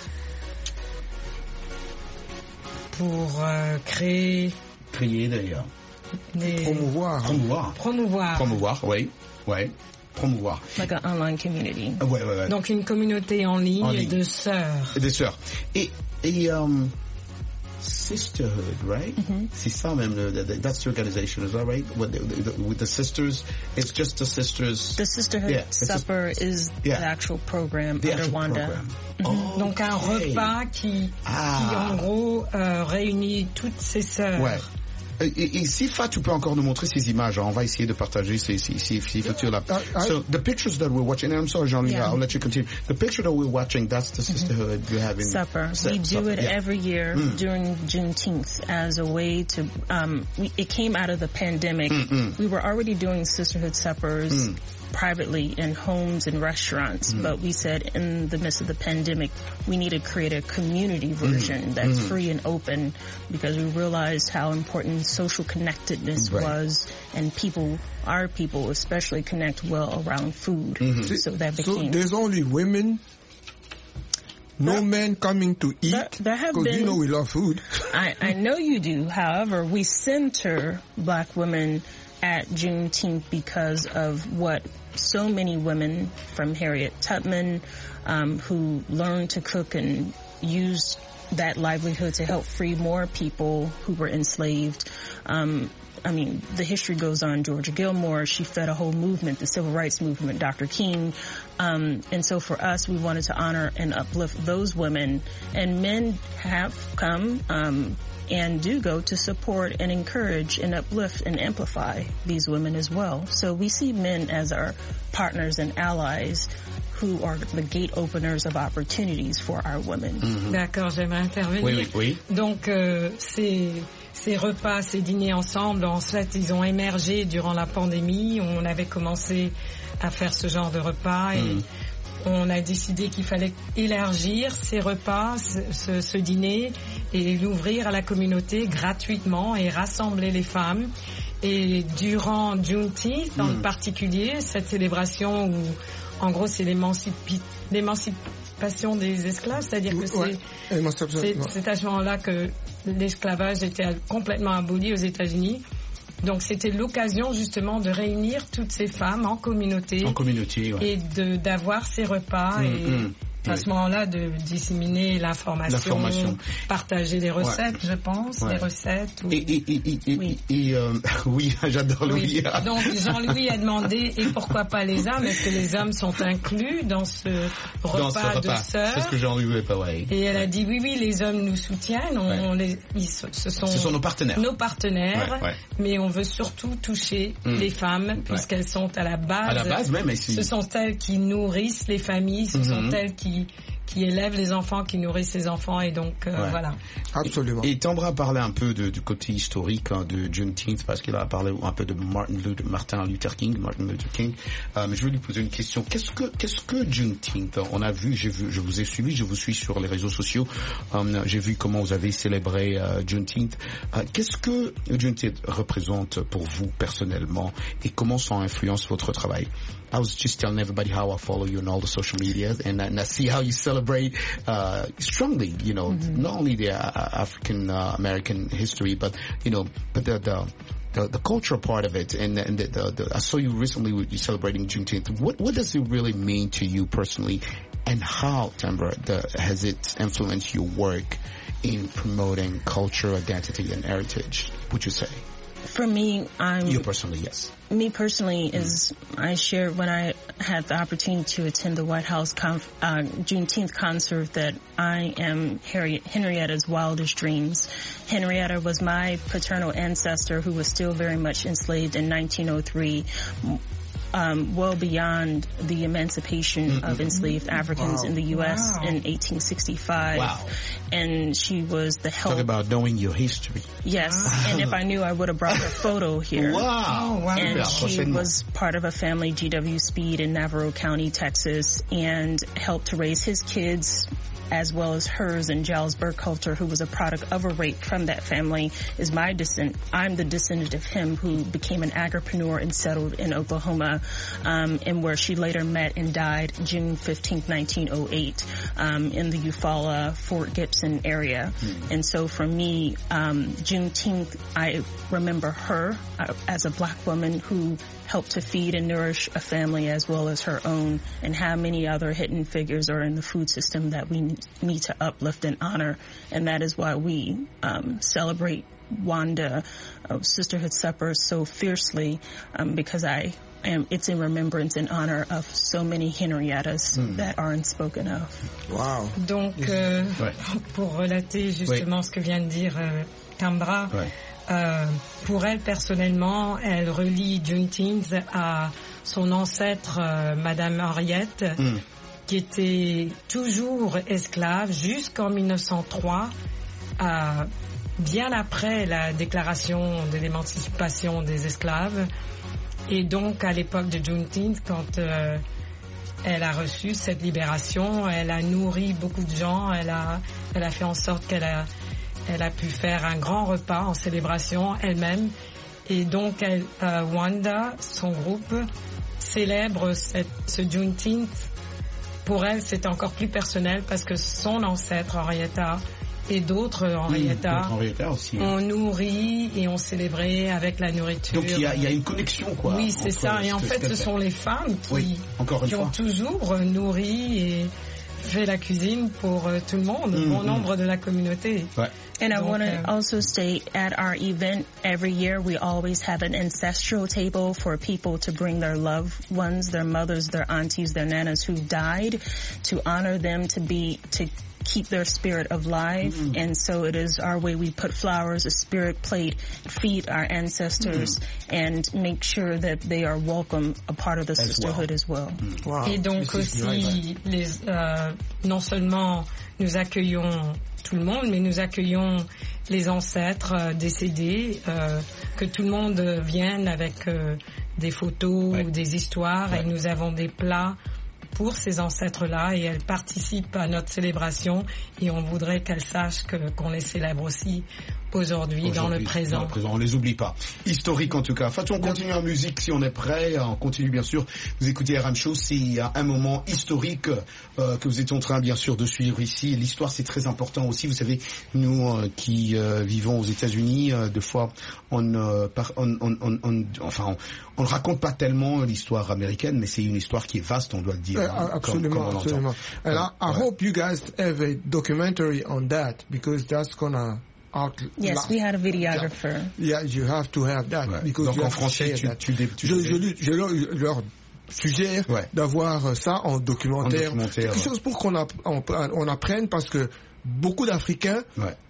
pour euh, créer Créer d'ailleurs. Des... Promouvoir. Promouvoir. Promouvoir. Promouvoir, oui, oui. Promouvoir. Like an online community. Ouais, ouais, ouais. Donc une communauté en ligne, en ligne. de sœurs. Et de sœurs. Et, et um, sisterhood, right? Mm-hmm. C'est ça même. That's the organization, is that right? With the, the, with the sisters, it's just the sisters. The sisterhood yeah, supper just, is yeah. the actual program the under actual Wanda. Program. Mm-hmm. Oh, Donc un okay. repas qui, ah. qui en gros euh, réunit toutes ces sœurs. Ouais. Et, et si Fat, tu peux encore nous montrer ces images, hein, on va essayer de partager ces, ces, ces, ces photos là. Uh, so the pictures that we're watching, and I'm sorry, Jean-Louis, yeah. I'll let you continue. The picture that we're watching, that's the sisterhood mm-hmm. you have in supper. Se- we do supper. it yeah. every year mm. during Juneteenth as a way to. Um, we, it came out of the pandemic. Mm-mm. We were already doing sisterhood suppers. Mm. privately in homes and restaurants, mm. but we said in the midst of the pandemic, we need to create a community version mm. that's mm. free and open, because we realized how important social connectedness right. was, and people, our people especially, connect well around food. Mm-hmm. So that became... So there's only women, no there, men coming to eat, because you know we love food. I, I know you do. However, we center black women at Juneteenth because of what so many women, from Harriet Tubman, um, who learned to cook and used that livelihood to help free more people who were enslaved. Um, I mean, the history goes on. Georgia Gilmore, she fed a whole movement, the civil rights movement, Doctor King. Um, and so for us, we wanted to honor and uplift those women. And men have come, um, and do go to support and encourage and uplift and amplify these women as well. So we see men as our partners and allies who are the gate openers of opportunities for our women. Mm-hmm. D'accord, j'aimerais intervenir. Oui, oui, oui. Donc, euh, ces, ces repas, ces dîners ensemble, en fait, ils ont émergé durant la pandémie. On avait commencé à faire ce genre de repas et mm. on a décidé qu'il fallait élargir ces repas, ce, ce, ce dîner, et l'ouvrir à la communauté gratuitement et rassembler les femmes. Et durant Juneteenth, mm. en particulier, cette célébration où, en gros, c'est l'émancipi- l'émancipation des esclaves, c'est-à-dire que c'est, ouais. c'est, c'est à ce moment-là que l'esclavage était complètement aboli aux États-Unis. Donc c'était l'occasion justement de réunir toutes ces femmes en communauté, en communauté ouais. et de d'avoir ces repas mmh, et mmh. à ce moment-là de disséminer l'information, l'information. Partager les recettes, ouais. je pense, ouais. les recettes. Ou... Et, et, et, et, oui, et, euh, oui, j'adore Louis. Oui. Donc Jean-Louis a demandé et pourquoi pas les hommes? Est-ce que les hommes sont inclus dans ce repas, dans ce repas. de sœurs? C'est ce que Jean-Louis voulait pas, ouais. Et elle ouais. a dit oui, oui, les hommes nous soutiennent. On, ouais. on les, ils, ce sont, ce sont nos partenaires. Nos partenaires, ouais, ouais. mais on veut surtout toucher mmh. les femmes puisqu'elles ouais. sont à la base. À la base même, ici. Ce sont elles qui nourrissent les familles, ce mmh. sont elles qui qui élève les enfants, qui nourrit ses enfants, et donc euh, ouais. voilà. Absolument. Et Tambra a parlé un peu de, du côté historique hein, de Juneteenth, parce qu'il a parlé un peu de Martin Luther, Martin Luther King, Martin Luther King. Euh, mais je vais lui poser une question. Qu'est-ce que qu'est-ce que Juneteenth? On a vu, j'ai vu, je vous ai suivi, je vous suis sur les réseaux sociaux. Um, j'ai vu comment vous avez célébré euh, Juneteenth. Euh, qu'est-ce que Juneteenth représente pour vous personnellement et comment ça influence votre travail? I was just telling everybody how I follow you on all the social medias, and, and I see how you celebrate uh, strongly, you know, mm-hmm. not only the uh, African uh, American history, but you know, but the the the, the cultural part of it. And, and the, the, the, I saw you recently with you celebrating Juneteenth. What what does it really mean to you personally, and how, Tambra, the, has it influenced your work in promoting culture, identity, and heritage? Would you say? For me, I'm... You personally, yes. Me personally is, I shared when I had the opportunity to attend the White House conf, uh, Juneteenth concert that I am Harriet, Henrietta's wildest dreams. Henrietta was my paternal ancestor who was still very much enslaved in nineteen oh three. Um, well beyond the emancipation mm-hmm. of enslaved Africans wow. in the U S wow. in eighteen sixty-five. Wow. And she was the help. Talk about knowing your history. Yes. Wow. And if I knew, I would have brought her photo here. Wow. Oh, wow. And she was part of a family, G W Speed in Navarro County, Texas, and helped to raise his kids as well as hers, and Giles Burkhalter, who was a product of a rape from that family, is my descent. I'm the descendant of him, who became an agripreneur and settled in Oklahoma, um, and where she later met and died June fifteenth, nineteen oh eight, um, in the Eufaula, Fort Gibson area. Mm-hmm. And so for me, um, Juneteenth, I remember her uh, as a black woman who helped to feed and nourish a family as well as her own, and how many other hidden figures are in the food system that we need to uplift and honor. And that is why we um, celebrate Wanda uh, Sisterhood Supper so fiercely, um, because I am, it's in remembrance and honor of so many Henriettas mm. that aren't spoken of. Wow. Donc, euh, ouais. pour relater justement ouais. ce que vient de dire euh, Tambra, ouais. Euh, pour elle personnellement, elle relie Juneteenth à son ancêtre euh, Madame Henriette, mm. qui était toujours esclave jusqu'en mille neuf cent trois, euh, bien après la déclaration de l'émancipation des esclaves. Et donc à l'époque de Juneteenth, quand euh, elle a reçu cette libération, elle a nourri beaucoup de gens, elle a, elle a fait en sorte qu'elle a Elle a pu faire un grand repas en célébration elle-même. Et donc, elle, euh, Wanda, son groupe, célèbre cette, ce Juneteenth. Pour elle, c'est encore plus personnel parce que son ancêtre, Henrietta, et d'autres Henrietta, mmh, Henrietta aussi, hein. ont nourri et ont célébré avec la nourriture. Donc, il y a, il y a une connexion, quoi. Oui, c'est ça. Et en fait, ce sont les femmes qui, oui, encore une qui fois. ont toujours nourri et fait la cuisine pour euh, tout le monde, mmh, bon mmh. nombre de la communauté. Ouais. And I want to also state, at our event every year, we always have an ancestral table for people to bring their loved ones, their mothers, their aunties, their nanas who died, to honor them, to be, to keep their spirit alive. Mm-hmm. And so it is our way. We put flowers, a spirit plate, feed our ancestors, mm-hmm. and make sure that they are welcome, a part of the as sisterhood well. as well. Mm-hmm. Wow. Et donc aussi, les, euh, non seulement nous accueillons tout le monde, mais nous accueillons les ancêtres euh, décédés, euh, que tout le monde vienne avec euh, des photos ouais. ou des histoires, ouais. et nous avons des plats pour ces ancêtres-là, et elles participent à notre célébration, et on voudrait qu'elles sachent que, qu'on les célèbre aussi aujourd'hui, aujourd'hui dans le présent. Dans le présent, on les oublie pas. Historique en tout cas. Fatou, on continue en musique si on est prêt. On continue bien sûr. Vous écoutez R M Show, s'il y a un moment historique euh, que vous êtes en train bien sûr de suivre ici. L'histoire c'est très important aussi. Vous savez, nous euh, qui euh, vivons aux États-Unis, euh, des fois on, euh, par, on, on, on, on enfin on ne raconte pas tellement l'histoire américaine, mais c'est une histoire qui est vaste, on doit le dire. Uh, hein, absolument, comme, comme on absolument. And uh, I, I ouais. hope you guys have a documentary on that, because that's gonna out. Yes, last. we had a videographer. Yeah, you have to have that, ouais. because donc you en have français, to tu, tu, tu, je, tu je, je leur, leur suggère ouais. d'avoir ça en documentaire, en documentaire quelque ouais. chose pour qu'on app, on, on apprenne, parce que beaucoup d'Africains ouais.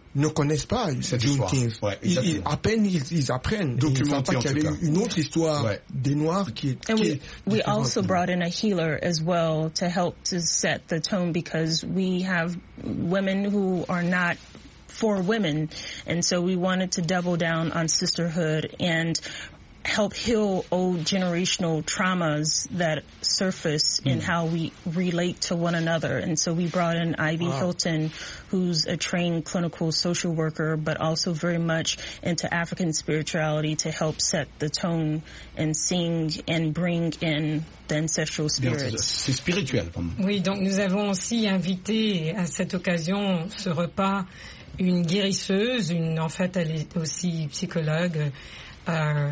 ne connaissent pas Juneteenth. Ouais, ils, ils, à peine ils, ils apprennent. Ils ne savent pas qu'il y avait une autre histoire ouais. des Noirs qui est. And qui we, est we also brought in a healer as well to help to set the tone because we have women who are not for women, and so we wanted to double down on sisterhood and help heal old generational traumas that surface mm. in how we relate to one another. And so we brought in Ivy wow. Hilton, who's a trained clinical social worker, but also very much into African spirituality to help set the tone and sing and bring in the ancestral spirits. C'est spirituel. Oui, donc nous avons aussi invité à cette occasion, ce repas, une guérisseuse, une, en fait elle est aussi psychologue, euh,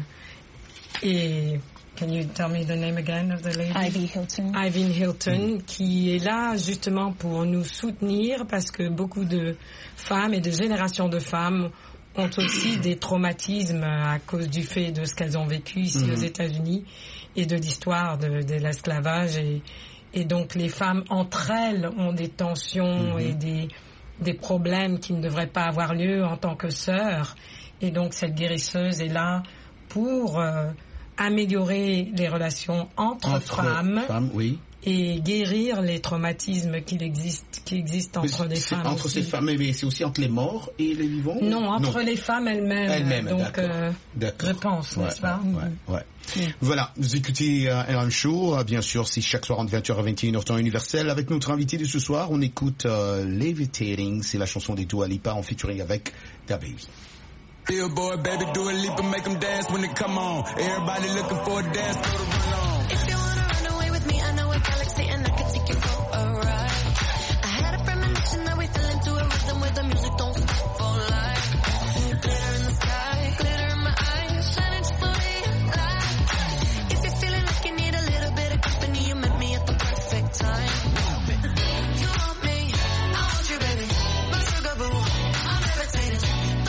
et can you tell me the name again of the lady? Ivy Hilton. Ivy Hilton, mm. qui est là justement pour nous soutenir parce que beaucoup de femmes et de générations de femmes ont aussi des traumatismes à cause du fait de ce qu'elles ont vécu ici mm. aux États-Unis et de l'histoire de, de l'esclavage et, et donc les femmes entre elles ont des tensions mm-hmm. et des, des problèmes qui ne devraient pas avoir lieu en tant que sœurs et donc cette guérisseuse est là pour euh, améliorer les relations entre, entre femmes, femmes oui. et guérir les traumatismes qu'il existe, qui existent entre les femmes. Entre aussi. ces femmes, mais c'est aussi entre les morts et les vivants? Non, entre non. les femmes elles-mêmes. Elles-mêmes, donc, d'accord. Euh, d'accord. Je pense, ouais, n'est-ce pas? Ouais, ouais. Mmh. Voilà, vous écoutez euh, R M Show, bien sûr, c'est chaque soir entre vingt heures et vingt et une heures temps universel. Avec notre invité de ce soir, on écoute euh, Levitating, c'est la chanson des Dua Lipa en featuring avec DaBaby. Billboard, baby, do a leap and make them dance when they come on. Everybody looking for a dance, throw the run on. If you wanna run away with me, I know a galaxy and I can take you for a ride. I had a premonition that we fell into a rhythm where the music don't stop for life. Glitter in the sky, glitter in my eyes, shining just the way you like. If you're feeling like you need a little bit of company, you met me at the perfect time. You want me, I want you, baby, my sugar boo, I'm levitating.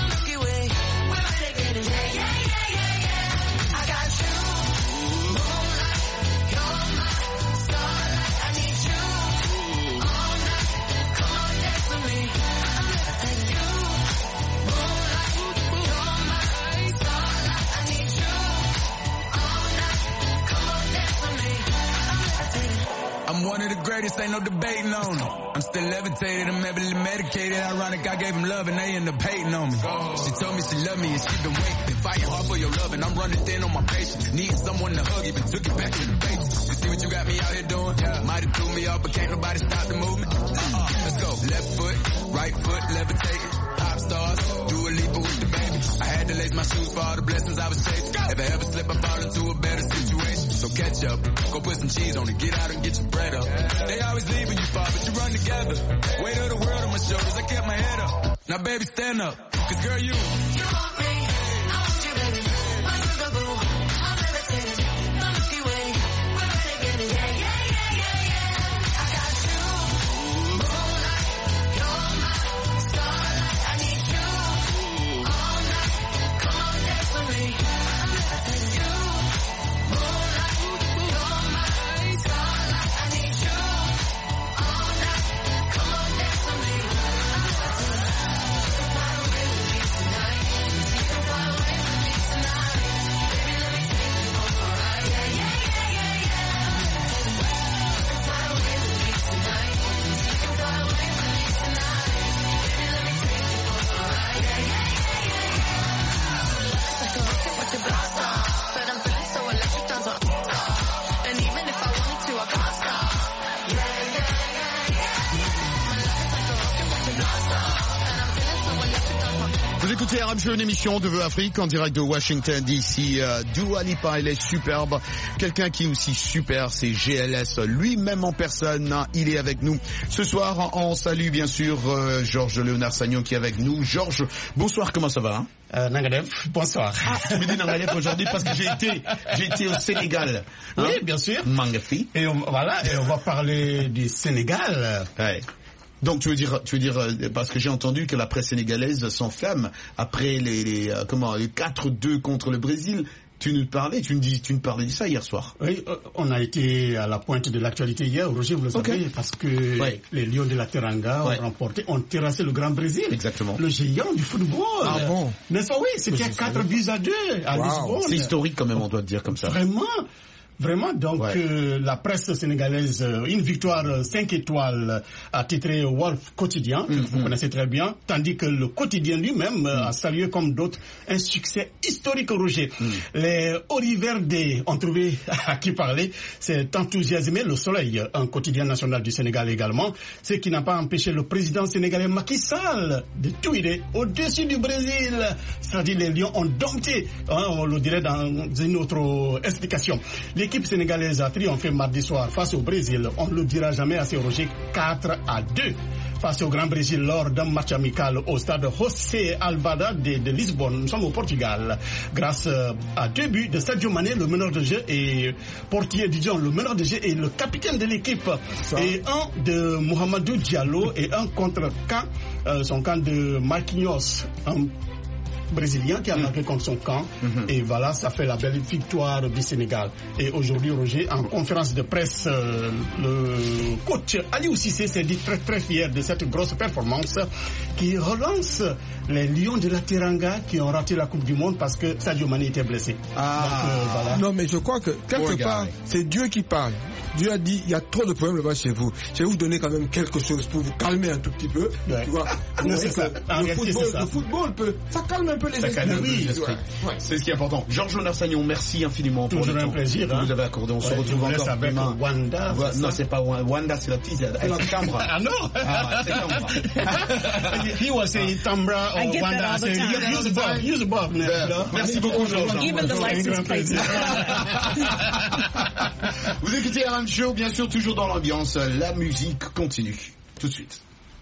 I'm one of the greatest, ain't no debating on it. I'm still levitated, I'm heavily medicated. Ironic, I gave him love and they end up hating on me. She told me she loved me and she been waiting. Been fighting hard for your love and I'm running thin on my patience. Needing someone to hug, even took it back to the basics. You see what you got me out here doing? Yeah. Might have threw me off, but can't nobody stop the movement. Uh-uh. Let's go. Left foot, right foot, levitating. Pop stars, do a leap with the baby. I had to lace my shoes for all the blessings I was chasing. If I ever slip, I fall into a better situation. So catch up, go put some cheese on it, get out and get your bread up. They always leave when you fall, but you run together. Weight of the world on my shoulders, I kept my head up. Now baby, stand up, cause girl, you. You want me, I want you, baby. My sugar boo, I'm levitating. The Milky Way, we're renegading. Yeah, yeah, yeah, yeah, yeah. I got you, moonlight, you're my starlight. I need you all night. Come on, dance with me. I'm levitating. You, moonlight, you're my starlight. I need you all night. Come on, dance with me. I'm levitating. Fly away with me tonight. You can fly away with me tonight. Baby, let me take you for a ride. Yeah, yeah, yeah, yeah, yeah. Fly away with me tonight. You can fly away with me tonight. Baby, let me take you for a ride. Yeah, yeah, yeah, yeah, yeah. Like a rocket with the blast off, but I'm feeling so electric, down to and even if I wanted to, I can't stop. Yeah, yeah, yeah, yeah. My life is like a rocket with the blast off, and I'm feeling so electric, down to Vous écoutez R M Show, une émission de Vœux Afrique en direct de Washington D C. Euh, Dua Lipa, elle est superbe. Quelqu'un qui est aussi super, c'est G L S, lui-même en personne. Il est avec nous ce soir. On salue bien sûr euh, Georges Léonard Sagnon qui est avec nous. Georges, bonsoir, comment ça va? Euh, Nangadev, bonsoir. Ah, tu me dis Nangadev aujourd'hui parce que j'ai été, j'ai été au Sénégal. Hein? Oui, bien sûr. Magnifique. Et on, voilà, et on va parler du Sénégal. Ouais. Donc tu veux dire, tu veux dire parce que j'ai entendu que la presse sénégalaise s'enflamme après les, les comment les quatre deux contre le Brésil Tu nous parlais, tu nous dis, tu nous parlais de ça hier soir. Oui, on a été à la pointe de l'actualité hier, Roger, vous le savez, okay. parce que ouais. les Lions de la Teranga ouais. ont remporté, ont terrassé le Grand Brésil. Exactement. Le géant du football. Ah bon? N'est-ce pas? Oui, c'était quatre buts à deux à wow. Lisbonne. C'est historique quand même, on doit te dire comme ça. Vraiment. Vraiment, donc ouais. euh, la presse sénégalaise, euh, une victoire euh, cinq étoiles a titré Wolf Quotidien, que mm-hmm. vous connaissez très bien, tandis que le quotidien lui-même mm. a salué comme d'autres un succès historique, Roger. Mm. Les Oriverdés ont trouvé à qui parler, c'est enthousiasmé le Soleil, un quotidien national du Sénégal également, ce qui n'a pas empêché le président sénégalais Macky Sall de tweeter au-dessus du Brésil. C'est-à-dire les Lions ont dompté, hein, on le dirait dans une autre explication. Les L'équipe sénégalaise a triomphé mardi soir face au Brésil. On ne le dira jamais assez, Roger, quatre à deux. Face au Grand Brésil lors d'un match amical au stade José Alvalade de, de Lisbonne. Nous sommes au Portugal. Grâce à deux buts de Sadio Mané, le meneur de jeu et portier du Dijon, le meneur de jeu et le capitaine de l'équipe. Ça. Et un de Mohamedou Diallo et un contre camp, euh, son camp de Marquinhos. Un Brésilien qui a marqué mmh. contre son camp mmh. et voilà, ça fait la belle victoire du Sénégal. Et aujourd'hui, Roger, en conférence de presse, euh, le coach Aliou Cissé s'est dit très très fier de cette grosse performance qui relance les Lions de la Teranga qui ont raté la Coupe du Monde parce que Sadio Mané était blessé. Ah. Donc, euh, voilà. Non, mais je crois que quelque part, c'est Dieu qui parle. Dieu a dit, il y a trop de problèmes là-bas chez vous. Je vais vous donner quand même quelque chose pour vous calmer un tout petit peu. Ouais. Tu vois, non, c'est ça. Le, football, ça. le football peut, ça calme un peu les esprits. Oui, ouais. ouais. C'est ce qui est important. Georges Onarsagnon, merci infiniment pour Toujours le un temps plaisir, que hein. vous avez accordé. On ouais, se retrouve encore avec demain. Wanda. Ouais, non, c'est pas Wanda, c'est la petite. C'est la Tambra. Ah non. Ah, c'est Tambra. He was saying Tambra or Wanda. I said, use Bob, use Bob. Merci beaucoup, Georges. Even the license plate. Vous écoutez R M Show, bien sûr, toujours dans l'ambiance. La musique continue. Tout de suite.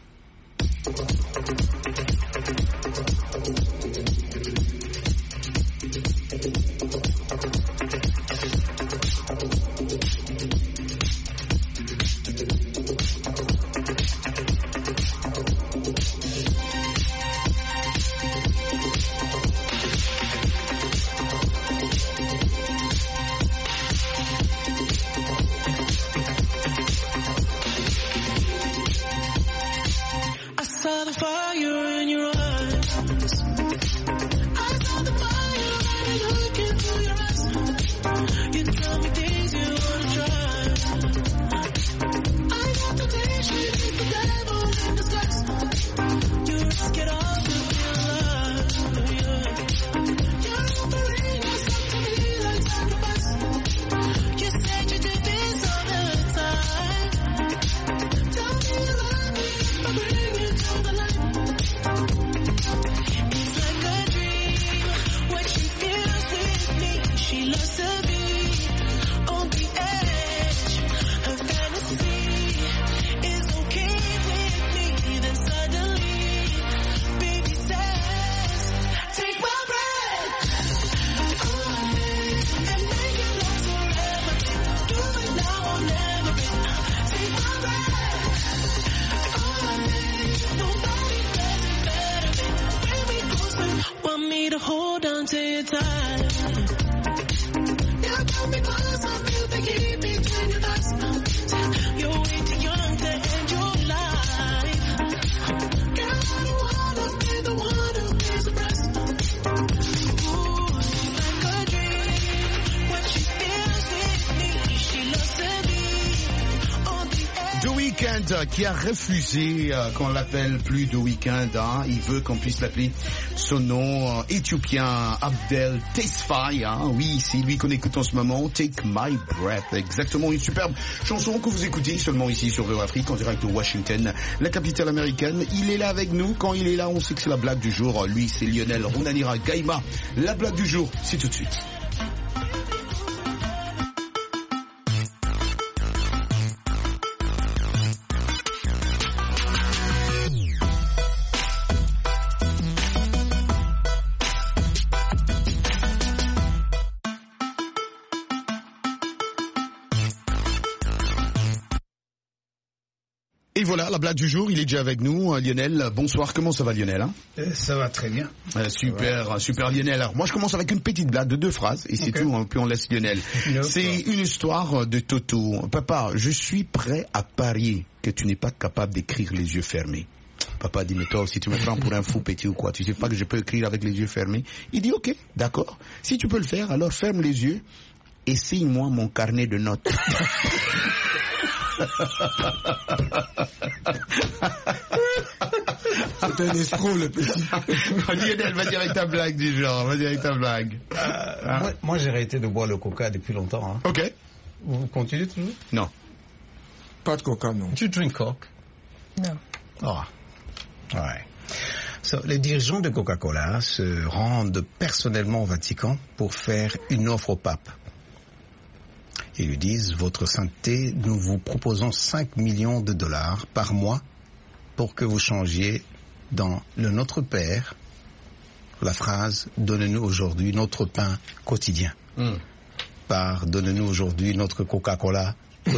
Qui a refusé euh, qu'on l'appelle plus de week-end, hein. Il veut qu'on puisse l'appeler son nom euh, éthiopien Abdel Tesfaye, hein. Oui, c'est lui qu'on écoute en ce moment, Take My Breath, exactement, une superbe chanson que vous écoutez seulement ici sur V O Afrique en direct de Washington, la capitale américaine. Il est là avec nous, quand il est là on sait que c'est la blague du jour, lui c'est Lionel Runanira Gaïma. La blague du jour, c'est tout de suite. voilà, la blague du jour, il est déjà avec nous, Lionel. Bonsoir, comment ça va Lionel hein euh, Ça va très bien. Euh, super, ouais. super Lionel. Alors moi je commence avec une petite blague de deux phrases, et c'est okay. tout, hein, puis on laisse Lionel. No c'est une histoire de Toto. Papa, je suis prêt à parier que tu n'es pas capable d'écrire les yeux fermés. Papa dit, mais toi, si tu me prends pour un fou petit ou quoi, tu sais pas que je peux écrire avec les yeux fermés? Il dit, ok, d'accord. Si tu peux le faire, alors ferme les yeux et signe-moi mon carnet de notes. C'est un escroc, le petit. Lionel, vas-y avec ta blague du genre, vas-y avec ta blague. Euh, hein? Moi, moi j'ai arrêté de boire le coca depuis longtemps. Hein. Ok. Vous continuez toujours? Non. Pas de coca, non. Tu drink coke? Non. Oh. Ouais. So, les dirigeants de Coca-Cola se rendent personnellement au Vatican pour faire une offre au pape. Ils lui disent, votre sainteté, nous vous proposons cinq millions de dollars par mois pour que vous changiez dans le Notre Père la phrase « Donnez-nous aujourd'hui notre pain quotidien mm. » par « Donnez-nous aujourd'hui notre Coca-Cola quotidien ».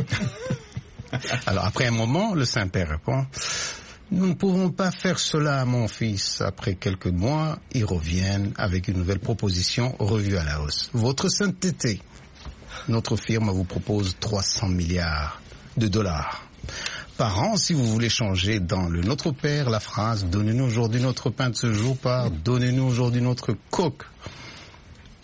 Alors après un moment, le Saint-Père répond « Nous ne pouvons pas faire cela à mon fils. » Après quelques mois, ils reviennent avec une nouvelle proposition revue à la hausse. « Votre sainteté, notre firme vous propose trois cents milliards de dollars par an si vous voulez changer dans le Notre Père la phrase « Donnez-nous aujourd'hui notre pain de ce jour » par « Donnez-nous aujourd'hui notre coke quotidien ».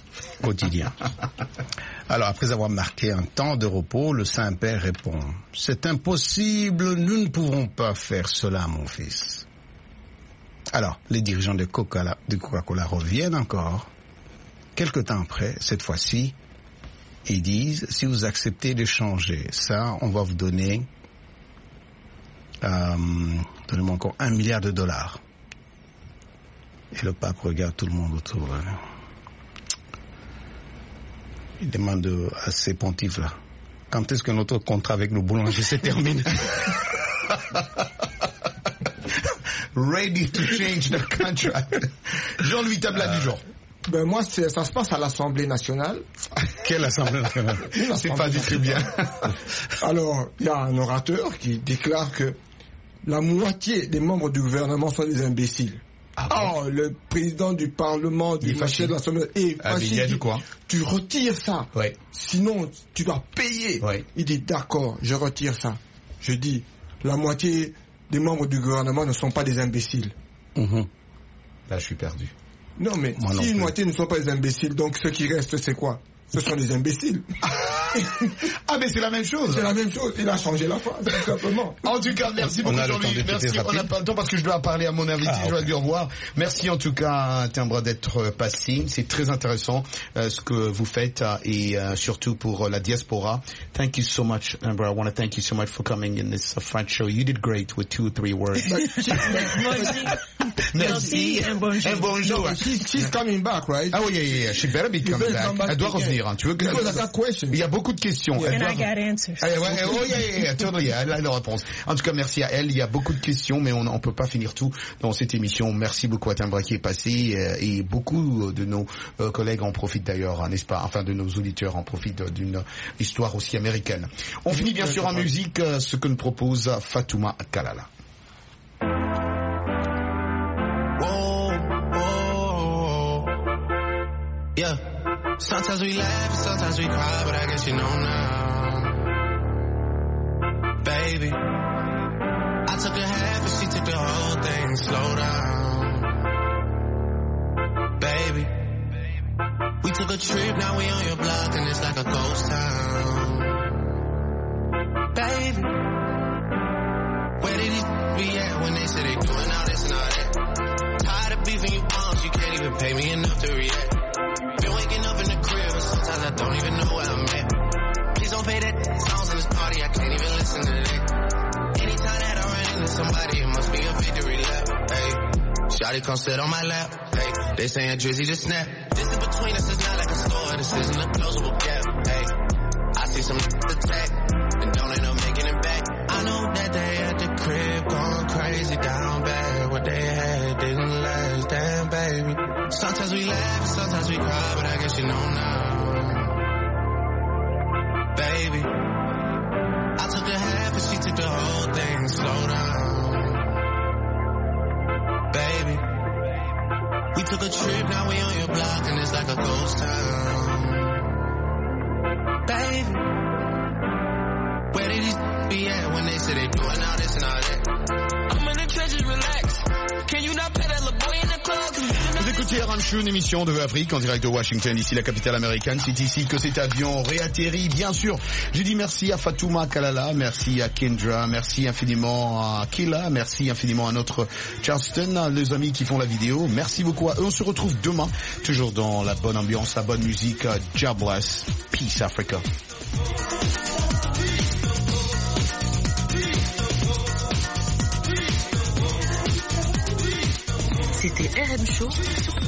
Alors, après avoir marqué un temps de repos, le Saint-Père répond « C'est impossible, nous ne pouvons pas faire cela, mon fils. » Alors, les dirigeants de Coca-Cola, de Coca-Cola reviennent encore. Quelque temps après, cette fois-ci, ils disent « Si vous acceptez de changer ça, on va vous donner, euh, donnez-moi encore un milliard de dollars. » Et le pape regarde tout le monde autour. Hein. Il demande à ses pontifes là, quand est-ce que notre contrat avec le boulanger se termine? Ready to change the contract. Jean-Louis Tabla du genre. Ben moi, ça se passe à l'Assemblée nationale. Quelle Assemblée nationale? C'est pas du tout bien. Alors, il y a un orateur qui déclare que la moitié des membres du gouvernement sont des imbéciles. Ah oh, le président du Parlement, du marché de l'Assemblée est ah, facile. Quoi? Tu retires ça. Ouais. Sinon, tu dois payer. Ouais. Il dit d'accord, je retire ça. Je dis, la moitié des membres du gouvernement ne sont pas des imbéciles. Mmh. Là, je suis perdu. Non, mais Moi si non une plus. moitié ne sont pas des imbéciles, donc ceux qui restent, c'est quoi? Ce sont des imbéciles. Ah, mais c'est la même chose. C'est la même chose. Il a changé la phrase, tout simplement. En tout cas, merci beaucoup, Jean-Louis. Merci. On n'a pas le temps parce que je dois parler à mon invité. Ah, je dois okay. dire au revoir. Merci en tout cas, Timbre, d'être passé. C'est très intéressant euh, ce que vous faites euh, et euh, surtout pour euh, la diaspora. Thank you so much, Timbre. I want to thank you so much for coming in this uh, French show. You did great with two or three words. Merci et bonjour. Et bonjour. No, she's, she's coming back, right? Ah oui, yeah, yeah, yeah. She better be coming back. back. Elle doit revenir. Hein. Tu veux que il y a beaucoup de questions. Yeah. Elle And doit... I got answers. Ah, ouais, oh, yeah, yeah, yeah. Totally, elle a la réponse. En tout cas, merci à elle. Il y a beaucoup de questions, mais on ne peut pas finir tout dans cette émission. Merci beaucoup à Timbre qui est passé euh, et beaucoup de nos euh, collègues en profitent d'ailleurs, hein, n'est-ce pas? Enfin, de nos auditeurs en profitent d'une histoire aussi américaine. On finit bien sûr en musique euh, ce que nous propose Fatouma Kalala. Yeah, sometimes we laugh and sometimes we cry, but I guess you know now. Baby, I took a half and she took the whole thing. Slow down. Baby, we took a trip, now we on your block and it's like a ghost town. Baby, where did these be at when they say they doing all this and all that? Tired of beefing you bums, you can't even pay me enough to react. Been waking up in the crib and sometimes I don't even know where I'm at. Please don't pay that songs in this party, I can't even listen to that. Anytime that I run into somebody, it must be a victory lap. Hey, shawty come sit on my lap. Hey, they saying Drizzy just snap. This in between us is not like a store, this isn't a closable gap. Hey, I see some attack and don't end up making it back. I know that they at the crib going crazy down bad. What they had didn't last, damn baby. Sometimes we laugh, sometimes we cry, but I guess you know now. Baby, I took a half and she took took the whole thing, slow down. Baby, we took a trip, now we on your block and it's like a ghost town. Baby, where did these be at when they say they doing all this and all that? I'm in the trenches, relax. Can you not play that little boy in the club? Vous écoutez R M Show, une émission de Afrique en direct de Washington, ici la capitale américaine. C'est ici que cet avion réatterrit, bien sûr. Je dis merci à Fatouma Kalala, merci à Kendra, merci infiniment à Kila, merci infiniment à notre Charleston, les amis qui font la vidéo. Merci beaucoup à eux. On se retrouve demain, toujours dans la bonne ambiance, la bonne musique. God bless. Peace Africa. C'était R M Show.